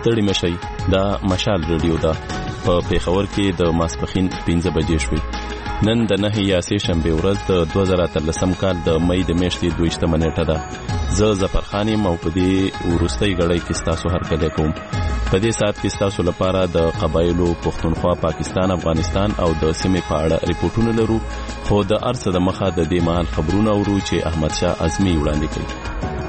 ستړي مشي. دا مشال رادیو ده په پیښور کې د ماسپښین 15 بجې شوې. نن د 9 یا 3 شنبه ورځ د 2013 کال د مې د میاشتې 22 نیټه ده. زه ظفر خان یم او په دې وروستۍ غړۍ کې ستاسو هرکلی کوم. په دې ساعت کې ستاسو لپاره د قبایلو پښتونخوا، پاکستان، افغانستان او د سیمې په اړه ریپورتونه لرو، خو د ارڅ د مخه د دې مهال خبرونه اورو چې احمد شاه اعظمي وړاندې کوي.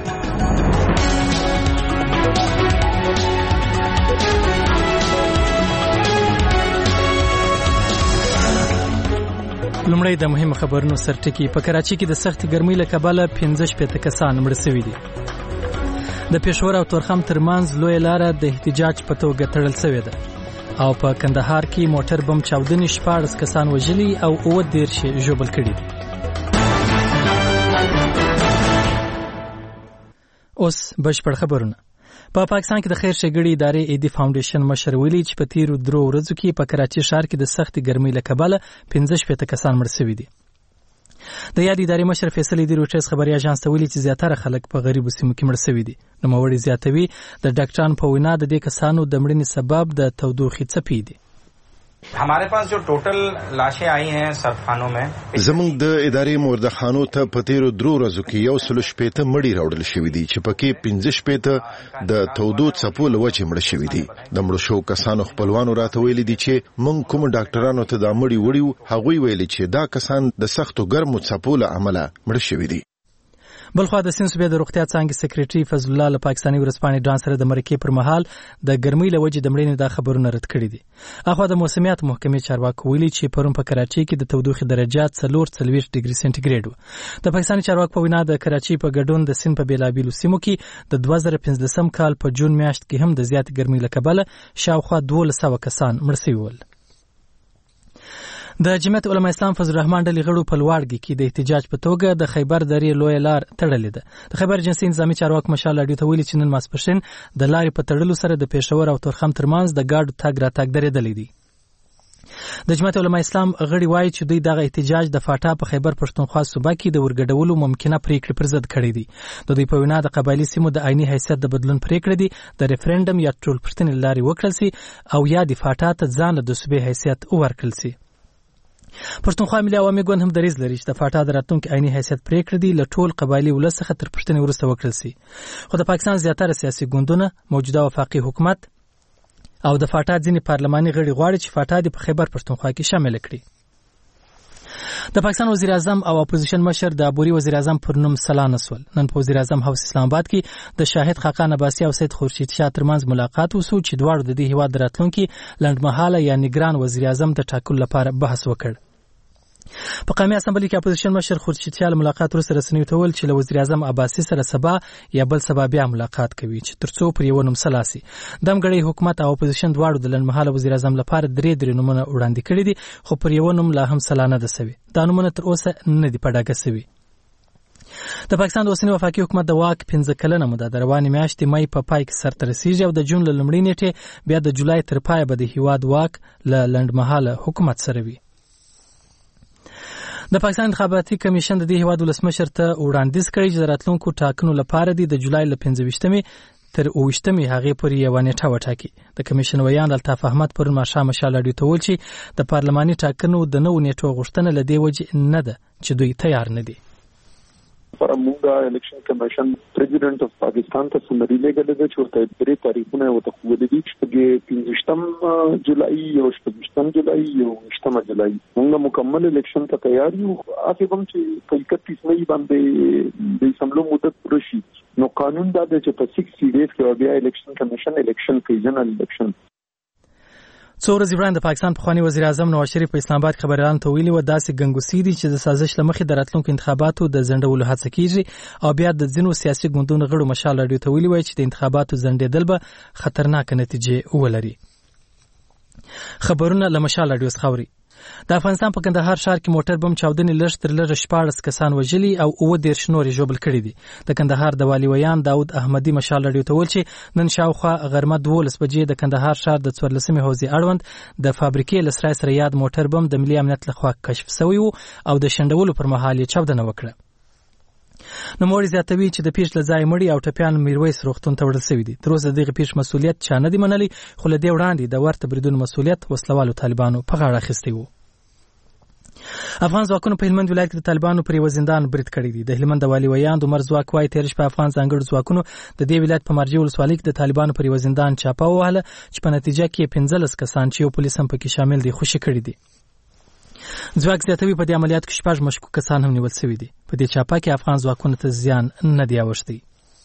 لومړی د مهمو خبرونو سرټکی. په کراچۍ کې د سخت ګرمۍ له کبله 15 کسان مړه شوي دي. د پېښور او تورخم ترمنځ لویه لاره د احتجاج په توګه تړل شوې ده. او په کندهار کې موټر بم چاودنې 14 کسان وژلي او 30 ژوبل کړي دي. اوس بشپړ خبرونه. په پاکستان کې د خیر ښېګړې ادارې ایدي فاونډیشن مشر ویلي چې په تیرو 3 ورځو کې په کراچۍ ښار کې د سختې ګرمۍ له کبله 15 کسان مړه شوي دي. د یاد ادارې مشر فیصل ایدي روټرز خبري اژانس ته ویلي چې زیاتره خلک په غریبو سیمو کې مړه شوي دي. نوموړي زیاتوي د ډاکټرانو په وینا د دې کسانو د مړینې سبب د تودوخې څپې دي. हमारे पास जो टोटल लाशें आई हैं सर्फखानों में زمونږ د ادارې مردخانو ته په تیرو 3 ورځو کې 160 مړي راوړل شوي دي چې پکې 15 د تودو څپو له وجې مړه شوي دي. د مړو شو کسانو خپلوانو راته ویلي دي چې مونږ کوم ډاکټرانو ته دا مړي وړیو، هغوی ویلي چې دا کسان د سختو ګرمو څپو له امله مړه شوي دي. بلخوا د سین صوبې د روغتیا څانګې سکریټري فضل الله له پاکستاني ورځپاڼې ډان سره د مرکې پر مهال د ګرمۍ له وجې د مړینې دا خبرونه رد کړي دي. اخوا د موسمیات محکمې چارواکو ویلي چې پرون په کراچۍ کې د تودوخې درجات 44 ډیګري سنټیګریډ و. د پاکستاني چارواکو په وینا د کراچۍ په ګډون د سین په بیلابیلو سیمو کې د 2015 کال په جون میاشت کې هم د زیات ګرمۍ له کبله شاوخوا 1200 کسان مړه شوي ول. د جمعیت علماء اسلام فضل الرحمن ډلې غړو په لوړګي کې د احتجاج په توګه د خیبر درې لویه لار تړلې ده. د خیبر جنسي نظامي چارواکو مشال راډیو ته ویلي چې نن ماسپښین د لارې په تړلو سره د پېښور او تورخم ترمنځ د ګاډو تګ راتګ درېدلی دی. د جمعیت علماء اسلام غړي وایي چې دوی دغه احتجاج د فاټا په خیبر پښتونخوا صوبه کې د ورګډولو ممکنه پریکړې پر ضد کړی دی. د دوی په وینا د قبایلي سیمو د عیني حیثیت د بدلون پریکړه دی د ریفرندم یا ټولپوښتنې لارې وکړل سي او یا د فاټا ته ځان د صوبې حیثیت ورکړل سي. پښتونخوا ملي عوامي ګوند هم دریځ لري چې د فاټا د راتلونکي عیني حیثیت پریکړه دی له ټول قبایلي ولس څخه تر پوښتنې وروسته وکړل سي. خو د پاکستان زیاتره سیاسي ګوندونه، موجوده وفاقي حکومت او د فاټا ځینې پارلماني غړي غواړي چې فاټا د په خیبر پښتونخوا کې شامل کړي. د پاکستان وزیر اعظم او اپوزیشن مشر د عبوري وزیر اعظم پر نوم سلانه سول. نن په وزیر اعظم هاوس اسلام آباد کې د شاهد خاقان عباسي او سید خورشید شاه ترمنځ ملاقات وسو چې دواړو د دې هیواد راتلونکي لنډمهاله یا نگران وزیر اعظم د ټاکلو لپاره بحث وکړ. په قومي اسمبلی کې اپوزیشن مشر خورشید شاه ملاقات وروسته رسنیو ته ویل چې له وزیر اعظم عباسي سره سبا یا بل سبا بیا ملاقات کوي چې ترڅو پر یو نوم سلاسي. دمګړی حکومت او اپوزیشن دواړو د لنډمهاله وزیر اعظم لپاره درې نومونه وړاندې کړي دي، خو پر یو نوم لا هم سلانه ده سوي. دا نومونه تر اوسه نه دي په ډاګه سوي. د پاکستان د اوسنی وفاقي حکومت د واک 15 کلنه موده د روانې میاشتې مې په پای کې سرته رسیږي او د جون له لومړۍ نیټې بیا د جولای تر پایه به د هیواد واک له لنډمهاله حکومت سره وي. د پاکستان انتخاباتي کمیشن د دې هیواد ولسمشر ته وړاندیز کړی چې د راتلونکو ټاکنو لپاره د جولای له 15 تر 28 هغې پورې یوه نیټه وټاکي. د کمیشن ویان الطاف احمد پرون ماښام مشال راډیو ته وویل چې د پارلماني ټاکنو د نوو نیټو غوښتنه له دې وجې نه ده چې دوی تیار نه دي. فرمونګه الیکشن کمیشن پریزیډنټ اف پاکستان ته سمری لګل دی چې ورته درې تاریخونه وته خولې دي چې 15 جولای او 16 جولای او 18 جولای موږ مکمل الیکشن ته تیار یو. اته هم چې په 31 مې باندې د سملو مدت پرشي نو قانون دا دی چې په 60 ډیز کې بیا الیکشن کمیشن الیکشن کوي، جنرال الیکشن. څو ورځې وړاندې د پاکستان پخوانی وزیر اعظم نواز شریف په اسلام آباد خبريالانو ته ویلي و داسې ګنګوسې دي چې د سازش له مخې د راتلونکو انتخاباتو د ځنډولو هڅه کیږي او بیا د ځینو سیاسي ګوندونو غړو مشال راډیو ته ویلي وای چې د انتخاباتو ځنډېدل به خطرناک نتیجې ولري. خبرونه له مشال راډیو څخه اوري. د افغانستان په کندهار ښار کې موټر بم چاودنې لږ تر لږه 14 کسان وژلي او 30 نور ژوبل کړي دي. د کندهار د والي ویان داود احمدي مشال راډیو ته ویل چې نن شاوخوا غرمه 12 بجې د کندهار ښار د 14مې حوزې اړوند د فابریکې لسرای سره یاد موټر بم د ملي امنیت لخوا کشف شوی او د شنډولو پر مهال یې چاودنه وکړه. نوموړي زیاتوي چې د پیښ له ځایه مړي او ټپیان میرویس روغتون ته وړل شوي دي. تر اوسه دغه پیښ مسؤلیت چا نه دی منلی، خو له دې وړاندې د ورته بریدونو مسؤلیت وسلوالو طالبانو په غاړه اخیستی و. افغان ځواکونو په هلمند ولایت کې د طالبانو پر یو زندان برید کړی دی. د هلمند والي ویاند عمر ځواک وايي تېره شپه افغان ځانګړو ځواکونو د دې ولایت په مرجع ولسوالۍ کې د طالبانو پر یو زندان چاپه ووهله چې په نتیجه کې 15 کسان چې یو پولیس هم پکې شامل دي خوشي کړي دي. ځواک زیاتوي په دې عملیات کې 6 مشکوک کسان هم نیول شوي دي. په دې چاپه کې افغان ځواکونو ته زیان نه دی اوښتی.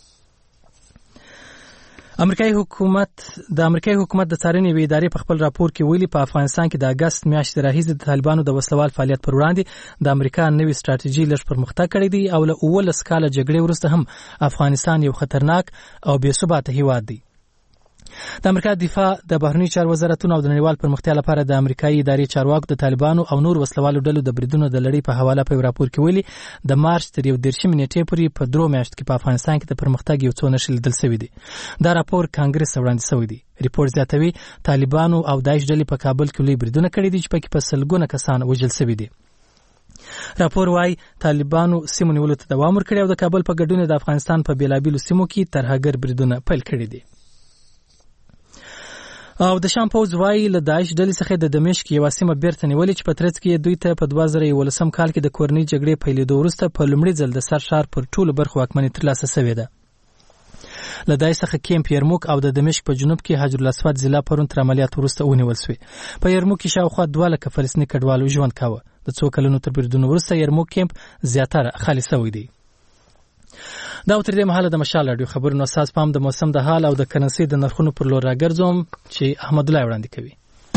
د امریکایي حکومت د څارنې یوې ادارې په خپل راپور کې ویلي په افغانستان کې د اګست میاشتې راهیسې د طالبانو د وسلوال فعالیت پر وړاندې د امریکا نوې ستراتیژي لږ پرمختګ کړی دی او له 19 کاله جګړې وروسته هم افغانستان یو خطرناک او بې ثباته هیواد دی. د امریکا دفاع د بهرنی چارو وزارتونو او د نړیوال پرمختیا لپاره د امریکایي ادارې چارواکو د طالبانو او نور وسلوالو ډلو د بریدونو د لړۍ په حواله په راپور کې ویلي د مارچ تر 31 نیټې پورې په 3 میاشتو کې په افغانستان کې د پرمختګ یو څو نښې لیدل شوي دي. دا راپور کانګرس ته وړاندې شوی دی. ریپورت زیاتوي طالبانو او داعش ډلې په کابل کې لوی بریدونه کړي دي چې پکې په سلګونه کسان وژل شوي دي. راپور وايي طالبانو سیمو نیولو ته دوام ورکړی او د کابل په ګډون د افغانستان په بیلابیلو سیمو کې ترهګر بریدونه پیل کړي دي. او د شام پوځ وايي له داعش ډلې څخه د دمشق یوه سیمه بیرته نیولې چې په ترڅ کې دوی ته په 2011 کال کې د کورنۍ جګړې پیلېدو وروسته په لومړي ځل د سر ښار پر ټولو برخو واکمني ترلاسه شوې ده. له داعش څخه کیمپ یرموک او د دمشق په جنوب کې حجر الاسود ضلع پرون تر عملیات وروسته ونیول شوې. په یرموک کې شاوخوا 2 لکه فلسطیني کډوالو ژوند کاوه. د څو کلونو تر بریدونو وروسته یرموک کیمپ زیاتره خالي شوی دی. دا تر دې مهاله د مشال رادیو خبرونو اساس پام د موسم د حال او د کرنسي د نرخونو پر لور راګرځوم چې احمد الله وړاندې کوي.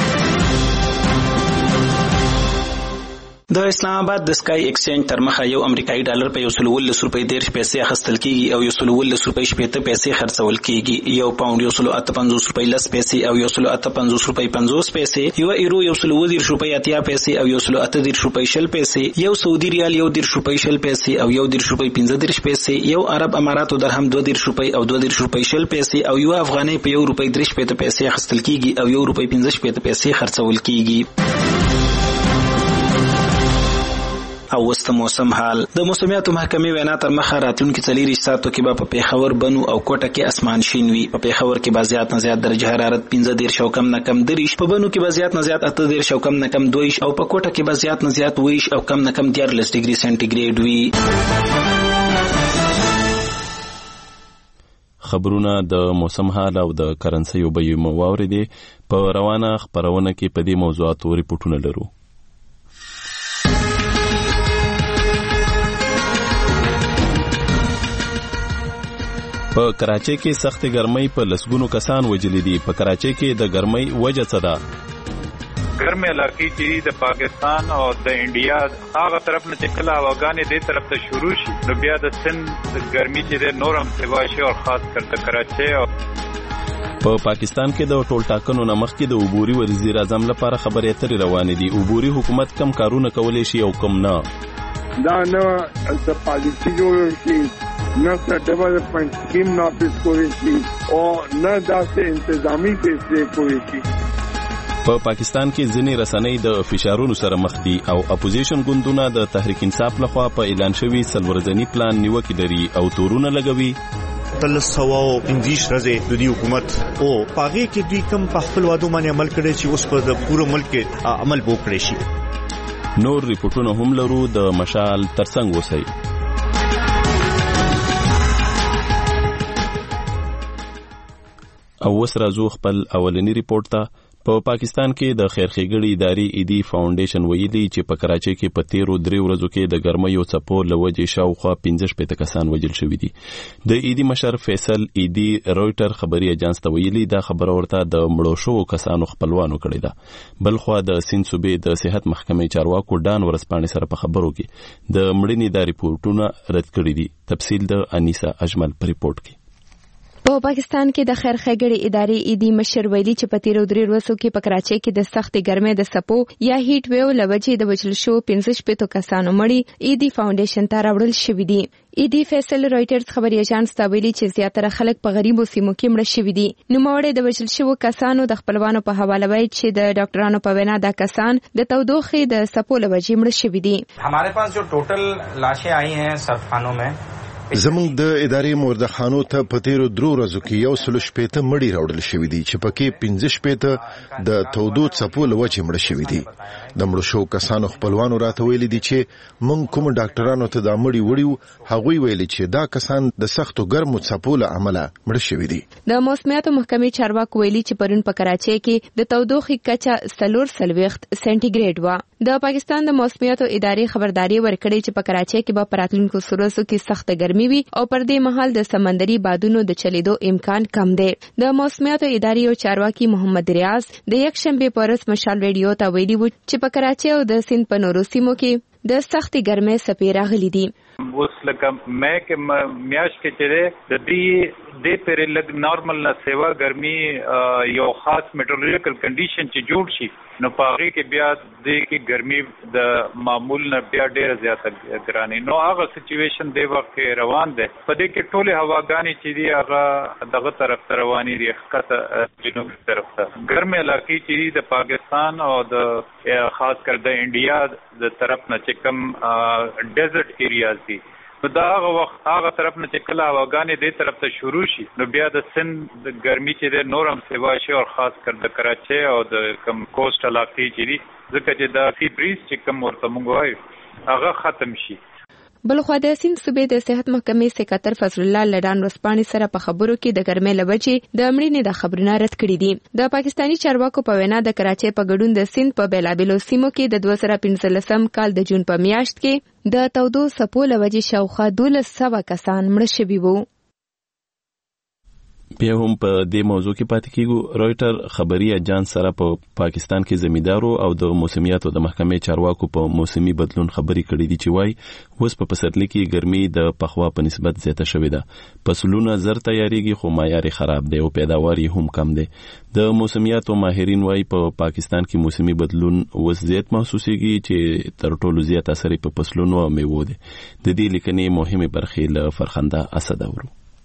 د اسلام آباد د سکای ایکسچینج تر مخه یو امریکایي ډالر په 119 روپۍ 10 پیسې اخیستل کیږي او 119 روپۍ 70 پیسې خرڅول کیږي. یو پاوند 158 روپۍ 10 پیسې او 158 روپۍ 50 پیسې، یو ایرو 120 روپۍ 80 پیسې او 118 روپۍ 20 پیسې، یو سعودي ریال 10 روپۍ 20 پیسې او 10 روپۍ 15 پیسې، یو عرب اماراتو درهم 20 روپۍ او 20 روپۍ 20 پیسې او یو افغانۍ په 1 روپۍ 3 پیسې اخیستل کیږي او 1 روپۍ 15 پیسې خرڅول کیږي. او وست موسم حال. د موسمیاتو محکمې وینا تر مخه راتلونکي 4 ساعتو کې به په پیښور، بنو او کوټه کې اسمان شین وي. په پیښور کې به زیات نه زیات درجه حرارت 15 او کم نه کم 30، په بنو کې به زیات نه زیات 18 او کم نه کم 2 او په کوټه کې به زیات نه زیات 20 او کم نه کم 13 ډیګري سنټیګریډ وي. خبرونه د موسم حال او د کرنسي او بیو مواردي په روانه خبرونه کې په دې موضوعاتو ریپورتونه لرو. په کراچۍ کې سخت ګرمۍ په لسګونو کسان وژلي دي. په کراچۍ کې د ګرمۍ وجه څه ده؟ ګرمې علاقې چې د پاکستان او د انډیا هغه طرف نه چې کله هواګانې دې طرف ته شروع شي نو بیا د سند ګرمي چې د نورم سوا شي او خاص کر د کراچۍ او په پاکستان کې د ټول ټاکنو نه مخکې د عبوري وزیر اعظم لپاره خبرې اترې روانې دي. عبوري حکومت کم کارونه کولی شي او کم نه. دا نه د پالیسي جوړ شي، نه د ډیولپمنٹ سکیم نافذ کوي شي او نه داسې انتظامی فیصله کوي شي. په پاکستان کې ځینې رسنۍ د فشارونو سره مخ دي او اپوزیشن ګوندونه د تحریک انصاف لخوا په اعلان شوی څلورځنی پلان نیوکې لري او تورونه لګوي. تلسواو انګلیش راځي د دې حکومت او پاغه کې دوی کم په خپل وادو باندې عمل کړي چې اوس په د پوره ملک کې عمل وکړي شي. نور ریپورتونه هم لرو. د مشال ترڅنګ اوسئ. او اوس راځو خپل اولنی ریپورت ته. په پاکستان کې د خیرخېګړې ادارې ایدي فاونډیشن ویلي چې په کراچۍ کې په 13 ورځو کې د ګرمۍ او څپو له وجې شاوخوا 15 کسان وژل شوي دي. د ایدي مشر فیصل ایدي رويټر خبري اجانس ته ویلي دا خبره ورته د مړو شوو کسانو خپلوانو کړې ده. بلخوا د سیند صوبې د صحت محکمې چارواکو ډان ورسپانې سره په خبرو کې د مړینې د ریپورتونو رد کړي دي. تفصیل د انیسا اجمل په ریپورت کې. په په پاکستان کې د خیر ښېګړې ادارې ایدي مشر ویلي چې په تیرو 3 ورځو کې په کراچۍ کې د سختې ګرمۍ د څپو یا هیټ ویو له وجې د وژل شوو 15 کسانو مړي ایدي فاونډیشن ته راوړل شوي دي. ایدي فیصل رائټرز خبري اژانس ته ویلي چې زیاتره خلک په غریبو سیمو کې مړه شوي دي. نوموړی د وژل شوو کسانو د خپلوانو په حواله وایي چې د ډاکټرانو په وینا دا کسان د تودوخې د څپو له وجې مړه شوي دي. हमारे पास जो टोटल लाशें आई हैं सर्फखानों में زموږ د ادارې مردخانو ته په تیرو 3 ورځو کې 115 مړي راوړل شوي دي چې پکې 15 د تودو څپو له وجې مړه شوي دي. د مړو شوو کسانو خپلوانو راته ویلي دي چې موږ کوم ډاکټرانو ته دا مړي وړیو هغوی ویلي چې دا کسان د سختو ګرمو څپو له امله مړه شوي دي. د موسمیاتو محکمې چارواکو ویلي چې پرون په کراچۍ کې د تودوخې کچه 40 سنټیګریډ و. د پاکستان د موسمیاتو ادارې خبرداري ورکړې چې په کراچۍ کې به پراتلونکو ورځو کې سخت ګرمي وي او پر دې مهال د سمندري بادونو د چلیدو امکان کم دی. د موسمیاتو ادارې او چارواکي محمد ریاض د یک شنبه په ورځ مشال ریډیو ته ویلي و چې په کراچۍ او د سند په نورو سیمو کې د سختې ګرمۍ څپې راغلي دي. اوس لکه مې کې میاش کې چې د دې پر لګ نارمل نه سیوا ګرمي یو خاص میټرولوژیکل کنډیشن چې جوړ شي نو پاره کې بیا د کې ګرمي د معمول نه بیا ډیره زیاته ګراني نو هغه سچويشن دی وخت روان ده په دې کې ټوله هواګانی چې دی هغه دغه طرف ته رواني دي خطه جنوب طرف ته ګرمه علاقې چې د پاکستان او د خاص کر د انډیا د طرف نه چې کوم ډیزرټ ایریاز دي دا هغه طرف نه چې کله هواګانې دې طرف ته شروع شي نو بیا د سند ګرمي چې د نورم سیوا شي او خاص کر د کراچۍ او د کم کوست علاقې چې دي ځکه چې د سی بریز چې کم ورته مونږ وایو هغه ختم شي. بلخوا د سند صوبې د صحت محکمې سکرټر فضل الله لډان ورسپانې سره په خبرو کې د ګرمۍ له وجې د مړینې د خبرونه رد کړي دي. د پاکستاني چارواکو په وینا د کراچۍ په ګډون د سند په بیلابیلو سیمو کې د 2015 کال د جون په میاشت کې د تودو څپو له وجې شاوخوا 1200 کسان مړه شوي وو. بیا هم په دې موضوع کې پاتې کیږو. رويټر خبري اژانس سره په پاکستان کې زمیندارو او د موسمیاتو د محکمې چارواکو په موسمي بدلون خبري کړې دي چې وای اوس په پسرلي کې ګرمي د پخوا په نسبت زیاته شوې ده. فصلونه زر تیاریږي خو معیار خراب دی او پیداوار یې هم کم دی. د موسمیاتو ماهرین وای په پاکستان کې موسمي بدلون اوس زیات محسوسيږي چې تر ټولو زیات اثر په فصلونو او میوو دی. د دې لیکنې مهمه برخې له فرخنده اسد اورو.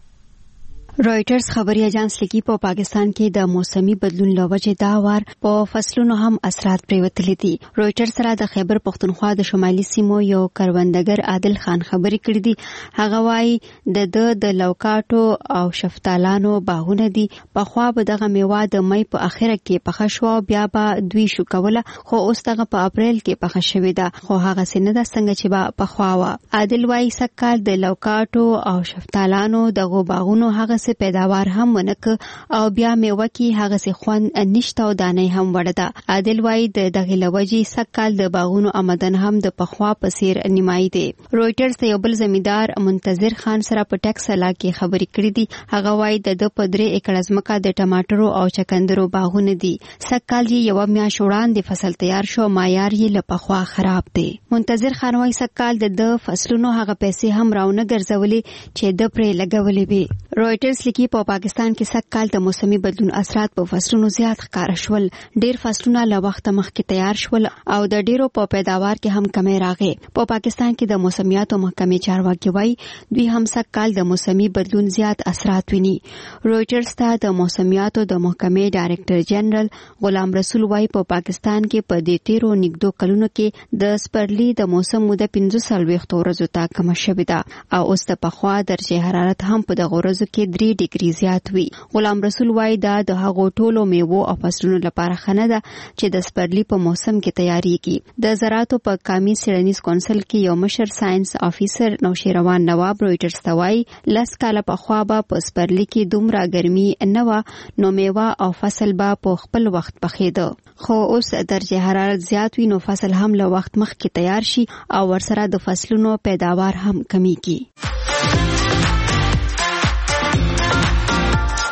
رويټرز خبري اژانس لیکي په پاکستان کې د موسمي بدلون له وجې دا وار په فصلونو هم اثرات پریوتلي دي. رويټرز سره د خیبر پختونخوا د شمالي سیمو یو کروندګر عادل خان خبري کړې دي. هغه وايي د لوکاټو او شفتالانو باغونه دي. پخوا به دغه میوه د مې په اخره کې پخه شو بیا به دوی شو کوله خو اوس دغه په اپریل کې پخه شوې ده خو هغه سینه د څنګه چې به پخوا و. عادل وايي سکهال د لوکاټو او شفتالانو دغه باغونو هغه پیداوار هم ونک او بیا میوه کې هغه سي خوان نشته او دانې هم وړه ده. عادل وايي د دغه لوجي سکهال د باغونو آمدن هم د پخوا په سیر نیمای دي. رويټرز ته یو بل زمیندار منتظر خان سره په ټیکس علاقې خبرې کړې دي. هغه وايي د 3 ایکړ ځمکه د ټماټرو او چکندرو باغونه دي. سکهال یې یو میاشت وړاندې فصل تیار شو معیار یې له پخوا خراب دی. منتظر خان وايي سکهال د فصلونو هغه پیسې هم راونه ګرځولې چې د پرې لګولې وي. رويټرز لیکي په پاکستان کې سکهال د موسمي بدلون اثرات په فصلونو زیات ښکار شول. ډیر فصلونه له وخت مخکې تیار شول او د ډیرو په پیداوار کې هم کمی راغی. په پاکستان کې د موسمیاتو محکمې چارواکي وایي دوی هم سکهال د موسمي بدلون زیات اثرات ویني. رويټرز ته د موسمیاتو د محکمې ډایریکټر جنرال غلام رسول وایي په پاکستان کې په دې تیرو نګدو کلونو کې د سپرلی د موسم موده 45 ورځو ته کم شوې ده او اوس د پخوا درجه حرارت هم په دغه ورځو کې 3 ډیګري زیات وي. غلام رسول وایي دا د هغو ټولو میوو او فصلونو لپاره خنه ده چې د سپرلی په موسم کې تیاریږي. د زراعتو په قومي څېړنیز کونسل کې یو مشر ساينس افیسر نوشیروان نواب رويټرز ته وایي 10 کاله پخوا به په سپرلی کې دومره ګرمي نه و نو میوه او فصل به په خپل وخت پخېده خو اوس درجه حرارت زیات وي نو فصل هم له وخت مخکې تیار شي او ورسره د فصلونو پیداوار هم کمیږي.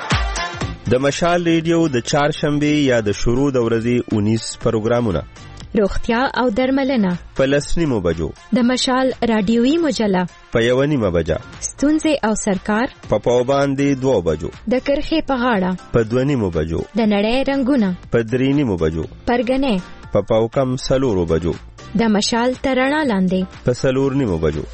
د مشال ریډیو د چهارشنبه یا د شروع د ورځې 19 پروګرامونه روغتیا او درملنه په 10:30 بجو، د مشال رادیوي مجله په 1:30 بجه، ستونزې او سرکار په پاوباندې 2 بجو، د کرخې په غاړه په 2:30 بجو، د نړۍ رنگونه په 3:30 بجو، پرګنې په پاوکم 4 بجو، د مشال ترڼا لاندې په 4:30 بجو.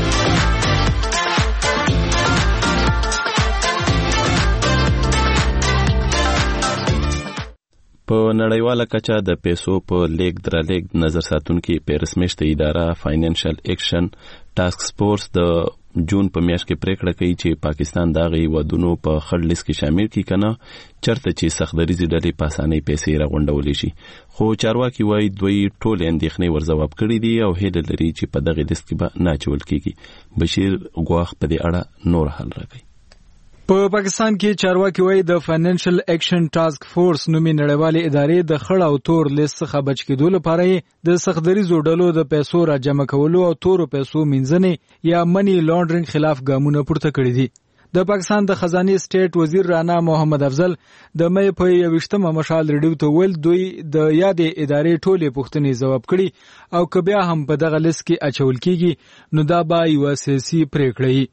په نړیواله کچه د پیسو په لیک درلیک نظر ساتونکي پیرس میشته اداره فاینانشل ایکشن ټاسک فورس د جون په میاشت کې پریکړه کوي چې پاکستان دغه ودونو په خړ لیست کې شامل کړي کنه چرته چې سختدریزي ډلې په اسانۍ پیسې راغونډولې شي. خو چارواکي وایي دوی ټول اندېښنې ورځواب کړي دي او هیله لري چې په دغه لیست کې به نه اچول کیږي. بشیر غواخ په دې اړه نور حل راکړي. په پاکستان کې چارواکي وایي د فاینانشل ایکشن ټاسک فورس نومي نړیوالې ادارې د خړ او تور لیست څخه بچ کېدو لپاره د سختدریزو ډلو د پیسو راجمع کولو او تورو پیسو مینځنې یا منی لانډرینګ خلاف ګامونه پورته کړي دي. د پاکستان د خزانه سټیټ وزیر رانا محمد افضل د مې په 21مه مشال ریډیو ته ویل دوی د یادې ادارې ټولې پوښتنې ځواب کړي او که بیا هم په دغه لیست کې اچول کیږي نو دا به یو سیاسي پریکړه وي.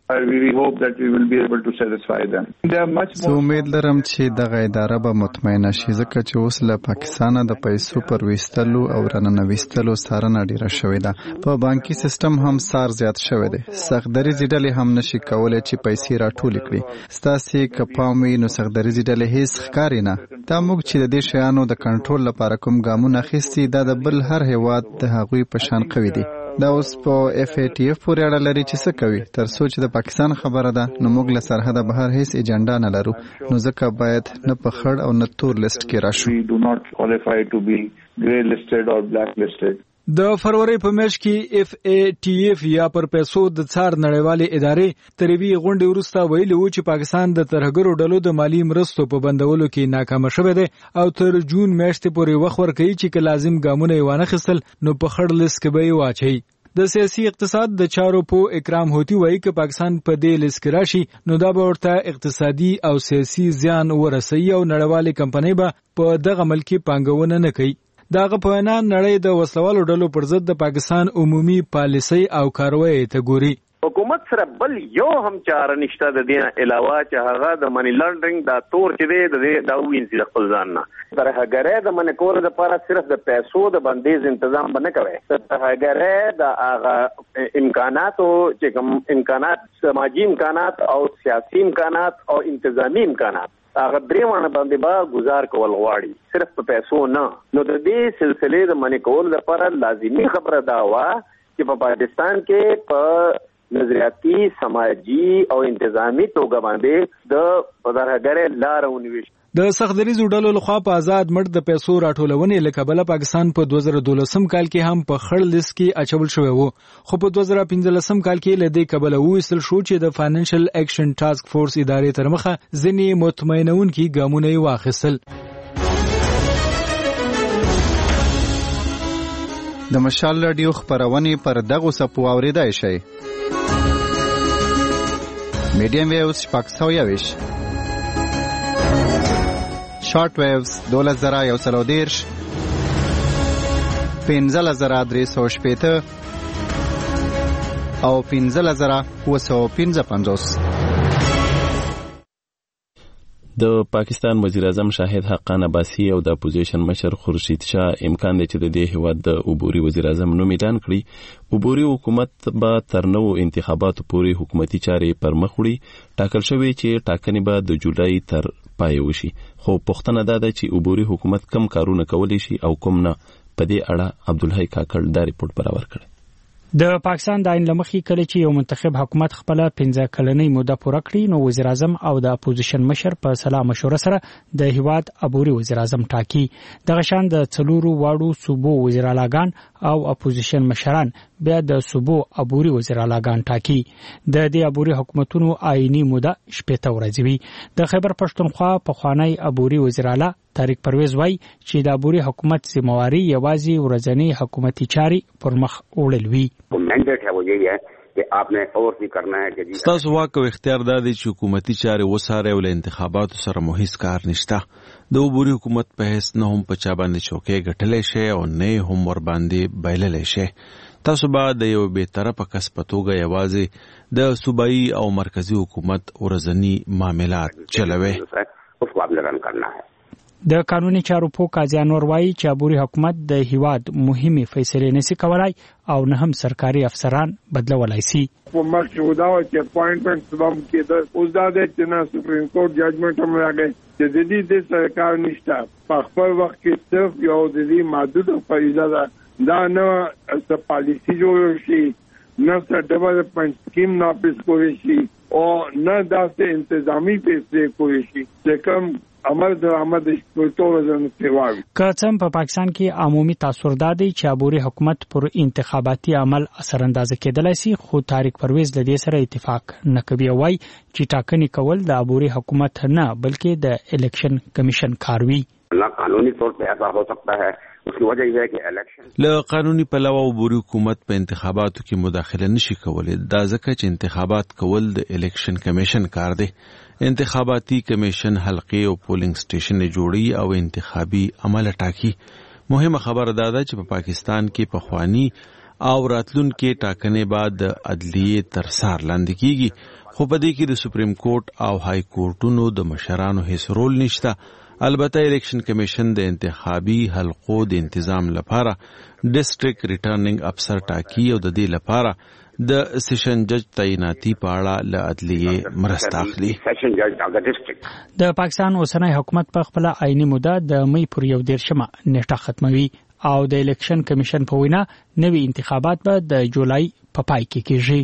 زه امید لرم چې دغه اداره به مطمئنه شي ځکه چې اوس له پاکستانه د پیسو پر ویستلو او راننویستلو څارنه ډیره شوې ده. په بانکي سیستم هم سار زیات شوی دی. سختدریزي ډلې هم نشي کولای چې پیسې راټولې کړي. ستاسو کپام وي نو سختدریزي ډلې هیڅ ښکاري نه. دا موږ چې د دې شیانو د کنټرول لپاره کوم ګامونه اخیستي دا د بل هر هیواد د هغوی په شان قوي دي. دا اوس په FATF پورې اړه لري چې څه کوي. تر څو چې د پاکستان خبره ده نو موږ له سرحده بهر هیڅ ایجنډا نه لرو نو ځکه باید نه په خړ او نه تور لیست کې راشو. د فروری په میاشت کې FATF یا پر پیسو د څار نړیوالې ادارې تریوی غونډې وروسته ویلي وو چې پاکستان د ترهګرو ډلو د مالی مرستو په بندولو کې ناکام شوی دی او تر جون میاشتې پورې وخت ورکوي چې لازم ګامونه یې وانه خستل نو په خړ لیست کې به یې واچي. د سیاسي اقتصاد د چارو په اکرام هوتی وایي چې پاکستان په دې لیست کې راشي نو دا به ورته اقتصادي او سیاسي زیان ورسوي او نړیوالې کمپنۍ به په دغه ملکی پانګونه نه کوي. داغه په وینا نړۍ د وسلوالو ډلو پر ضد د پاکستان عمومي پالیسي او کاروایی ته ګوري. حکومت سره بل یو هم چاره نشته د دې علاوه چې هغه د منی لانډرینګ دا تور چې دی د وینځي د خپل ځان نه ترهګرۍ د منی کول د لپاره صرف د پیسو د بندیز تنظیم باندې کوي. ترهګرۍ د هغه امکاناتو چې کوم امکانات سماجی امکانات او سیاسي امکانات او انتظامی امکانات هغه درېمانه باندې با گزار کول غواړي صرف په پیسو نه. نو د دې سلسله د منی کول لپاره لازمی خبره دا وا چې په پاکستان کې په نظریاتي سماجی او انتظامی توګه باندې د ترهګرۍ لار ونیول. د سختدریزو ډلو لخوا په آزاد مړ د پیسو راټولونې له کبله پاکستان په 2012 کال کې هم په خړ لیست کې اچول شوی وو خو په 2015 کال کې له دې کبله وېستل شو چې د فاینانشل ایکشن ټاسک فورس ادارې تر مخه ځینې مطمئنونکي ګامونه یې واخیستل. د مشال رادیو خبرونه پر دغه سپو اوریدای شي. میډیم ویوز پاکستان شارٹ ویوز 2110 15350 او 15755. د پاکستان وزیر اعظم شاهد حقان عباسی او د اپوزیشن مشر خورشید شاه امکان دی چې د دې هیواد د عبوري وزیر اعظم نوم اعلان کړي. عبوري حکومت به تر نوو انتخاباتو پورې حکومتي چارې پر مخ وړي. ټاکل شوی چې ټاکنې به د جولای تر پای وشي خو پښتنه دا ده چې عبوري حکومت کم کارونه کولی شي او کوم نه. په دې اړه عبدالحی کاکړ دا ریپورت برابر کړی. د پاکستان د عین لمخې کله چې یو منتخب حکومت خپل 15 کلنۍ موده پوره کړي نو وزیر اعظم او د اپوزیشن مشر په سلا مشوره سره د هیواد عبوري وزیر اعظم ټاکي. دغه شان د څلورو واړو صوبو وزیر اعلیګان او اپوزیشن مشران بیا د صوبو عبوري وزیر اعلیګان ټاکي. د دې عبوري حکومتونو آئینی موده 18 ورځې وي. د خیبر پښتونخوا پخوانی عبوري وزیر اعلی طارق پرویز وای چې د عبوري حکومت ذمہواری یوازې ورځنی حکومتي چاري پر مخ وړل وی. مینډیټ ہے وہ یہی ہے कि आपने ओवरसी करना है कि जी تاسو واک او اختیار دادی چې حکومتي چارې وساره او انتخاباتو سره مو هیڅ کار نشته. د عبوري حکومت په هیڅ نه هم په چا باندې چوکۍ ګټلې شي او نه هم ور باندې بایللې شي. تاسو به د یو به طرفه کس په توګه یوازې د صوبایي او مرکزی حکومت ورځنی معاملات چلوي. उसको आपने रन करना है. د قانوني چارو په قاضي انور وایي چې عبوري حکومت د هیواد مهمه فیصله نشي کولای او نه هم سرکاري افسران بدلولای شي. په مخکودا او چې اپاینټمنټ سبب کېده اوس دا د چنا سپریم کورټ ججمنټ هم راغی چې د دې د سرکار نشته په خپل وخت کې صرف یو د دې محدود فریضه ده دا نه څه پالیسی جوړ شي نه څه ډیولپمنٹ سکیم نافذ کوي شي او نه داسې انتظامی پیسې کوي شي چې کوم عمل د عمل پروتوزن سیواوي. کڅم په پاکستان کې عمومي تاثیر دادی چې عبوري حکومت پر انتخاباتي عمل اثر اندازه کېدلای شي خو طارق پرویز د دې سره اتفاق نه کوي وای چې ټاکنې کول د عبوري حکومت نه بلکې د الیکشن کمیشن کاروي. لا قانوني طور पे ऐसा हो सकता है उसकी वजह यह है कि इलेक्शन له قانوني پلوه عبوري حکومت په انتخاباتو کې مداخله نشي کولای دا ځکه چې انتخابات کول د الیکشن کمیشن کار دی. انتخاباتي کمیشن حلقې او پولینګ سټیشن جوړي او انتخابي عمل ټاکي. مهمه خبره دا ده چې په پاکستان کې پخوانی او راتلونکي ټاکنې بعد عدلیه تر سار لاندې کیږي خو په دې کې د سپریم کورټ او های کورټونو د مشرانو هیڅ رول نشته. البته الیکشن کمیشن د انتخابي حلقو د تنظیم لپاره ډیسټریکټ ریټرنینګ افسر ټاکي او د دې لپاره د سیشن جج تعیناتی په اړه له عدلیه مرسته اخلي. د پاکستان اوسنی حکومت په خپل عیني موده د مې پر 11 نیټه ختموي او د الیکشن کمیشن په وینا نوي انتخابات به د جولای په پای کې کیږي.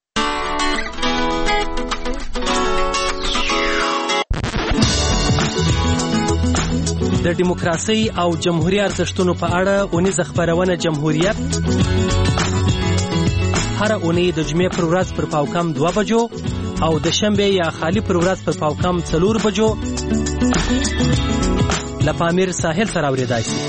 د دیموکراسي او جمهوریت ارزښتونو په اړه اونیزه خبرونه جمهوریت هر اونۍ د جمعې پر ورځ پر پاوکم 2 بجو او د شنبه یا خالی پر ورځ پر پاوکم 4 بجو لپامیر ساحل سره اوریدای شي.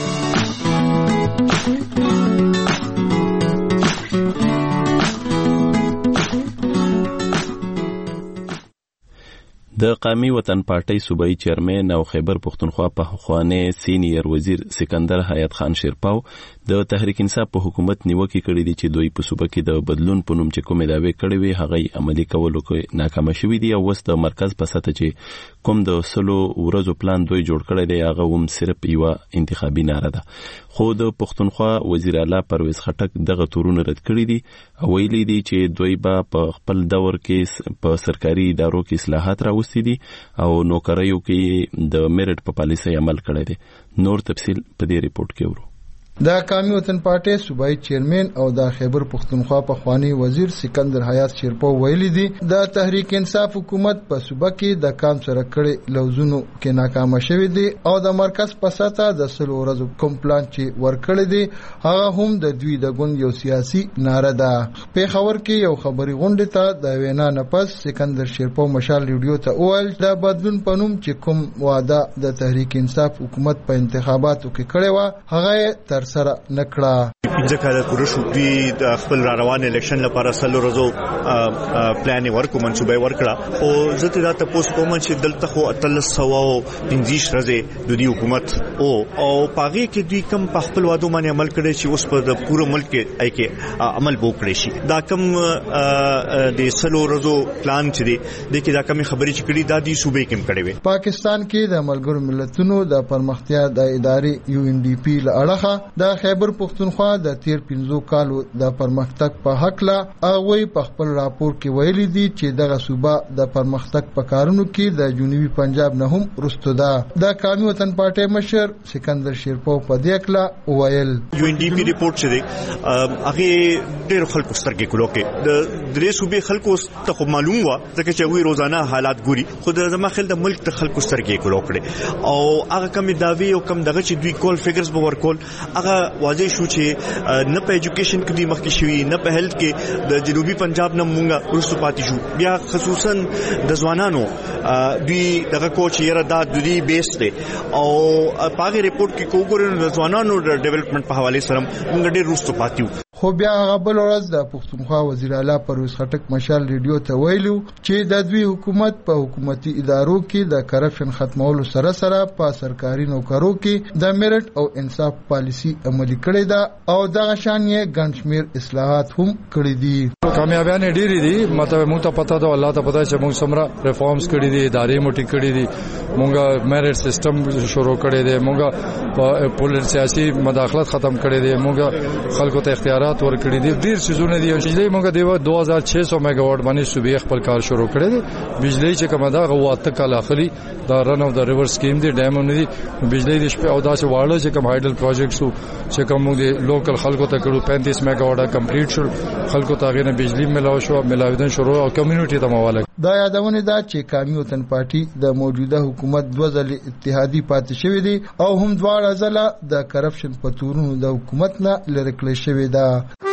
د قومي وطن پارټۍ صوبایي چیرمن او خیبر پښتونخوا په خوانې سینیئر وزیر سکندر حیات خان شیرپاو د تحریک انصاف په حکومت نیوکه کړې دي چې دوی په صوبه کې د بدلون په نوم چې کومې داوی کړې وي هغه عملی کولو کې ناکام شوي دي او وس د مرکز په سطح چې کوم د سلو ورځو پلان دوی جوړ کړی دی هغه هم صرف یو انتخابي ناره ده. خو د پښتونخوا وزیر اعلی پرویز خټک دغه تورونه رد کړی دي او ویلي دي چې دوی به په خپل دور کې په سرکاري ادارو کې اصلاحات راوستي دي او نوکریو کې د میرټ په پالیسۍ عمل کړی دی. نور تفصیل په دې ریپورت کې ورو. د قومي وطن پارټۍ صوبایي چیرمن او د خیبر پښتونخوا په خوانی وزیر سکندر حیات شیرپاو ویلي دي د تحریک انصاف حکومت په صوبه کې د کام سره کړي لوزونو کې ناکام شوی دي او د مرکز په ساته د سلو ورځو کوم پلان چې ورکړی دي هغه هم د دوی د ګوند یو سیاسي ناره ده. په خبر کې یو خبري غونډه ته د وینا نه پس سکندر شیرپاو مشال ریډیو ته وویل د بدلون پنوم چې کوم وعده د تحریک انصاف حکومت په انتخاباتو کې کړی و هغه تر سره نکړه. ځکه د پروشو دی د خپل روان الیکشن لپاره سلو ورځو پلان ورکو منصوبه ورکړه او زه ته تاسو کوم چې دلته خو 315 ورځې د دې حکومت او پاغي کې دوی کم په خپل وادو باندې عمل کړي چې اوس په پوره ملک کې عمل وکړي شي. دا کم د سلو ورځو پلان چې دی د کې دا کمی خبرې چې کړي دا دی صوبې کې کړي وي. پاکستان کې د ملګرو ملتونو د پرمختیا د ادارې UNDP لړخه د خیبر پښتونخوا د تیر 15 کالو د پرمختګ په حق لا هغه په خپل راپور کې ویلي دي چې دغه صوبه د پرمختګ په کارونو کې د جنوبي پنجاب نه هم رستو ده. د قومي وطن پارټۍ مشر سکندر شیرپاو په دې اړه ویل UNDP ریپورت چې دی هغه ډېر خلکو سترګې کولو کې د درې صوبې خلکو ته معلوم و ځکه چې وی روزانه حالات ګوري خو د زمخل د ملک ته خلکو سترګې کولو کړي او هغه کم داوی او کم دغه چې دوی کول فګرز به ورکول هغه واضح شو چې نه په ایجوکیشن کې د مخکې شوی نه په هیلث کې د جنوبي پنجاب نه مونږه ورسو پاتې شو. بیا خصوصا د ځوانانو دوی دغه کوچ یره د دوی بیس دی او په هغه ریپورت کې کوګورن د ځوانانو د ډیولپمنٹ په حواله سره مونږ ډېر ورسو پاتې خو بیا هغه بل ورځ د پښتونخوا وزیر اعلی پرویز خټک مشال ریډیو ته ویلو چې د دوی حکومت په حکومتي ادارو کې د کرپشن ختمولو سره سره په سرکاري نوکرو کې د میرټ او انصاف پالیسی عملي کړې ده او دغه شان یې ګڼ شمېر اصلاحات هم کړي دي. کامیابیانې ډېرې دي، مطلب موږ ته پته ده، الله ته پته چې موږ څومره ریفارمز کړي دي، ادارې موټي کړي دي، موږ میرټ سیستم شروع کړی دی، موږ په پولیټ سیاسي مداخلت ختم کړی دی، موږ خلکو ته اختیارات ورکړي دي، ډېر څیزونه دي چې موږ د 2600 میگاواټ باندې صوبې خپل کار شروع کړی دی. بجلی چې کومه ده غواته کال اخلي دا رن اف د ریور سکیم دی، ډیمونه دي، بجلی د شپې او داسې واړه چې کوم هایډل پروجیکټس چې کوم د لوکل خلکو ته کړو 35 میگاواټ کمپلیټ شو، خلکو ته غینه بجلی ملاو شو، ملاویدن شروع او کمیونټي ته مواله. دا یادونه ده چې قومي وطن پارټي د موجوده حکومت 2 ځله اتحادی پاتې شوې دي او هم دواړه ځله د کرپشن په تورونو د حکومت نه لری کړې شوې ده.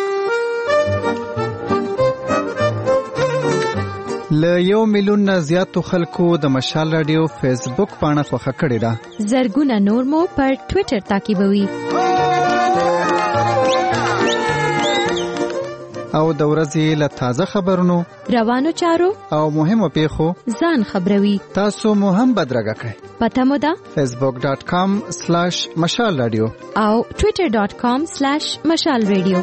ل 1 میلیون نه زیاتو خلکو د مشال رادیو فیسبوک پاڼه خوښه کړې ده. زرګونه نور مو پر ټوئیټر تعقیبوي. او د ورځې له تازه خبرونو، روانو چارو او مهمو پیښو ځان خبروي. تاسو مو هم بدرګه کړئ. پته مو ده facebook.com/مشال رادیو او twitter.com/مشال رادیو.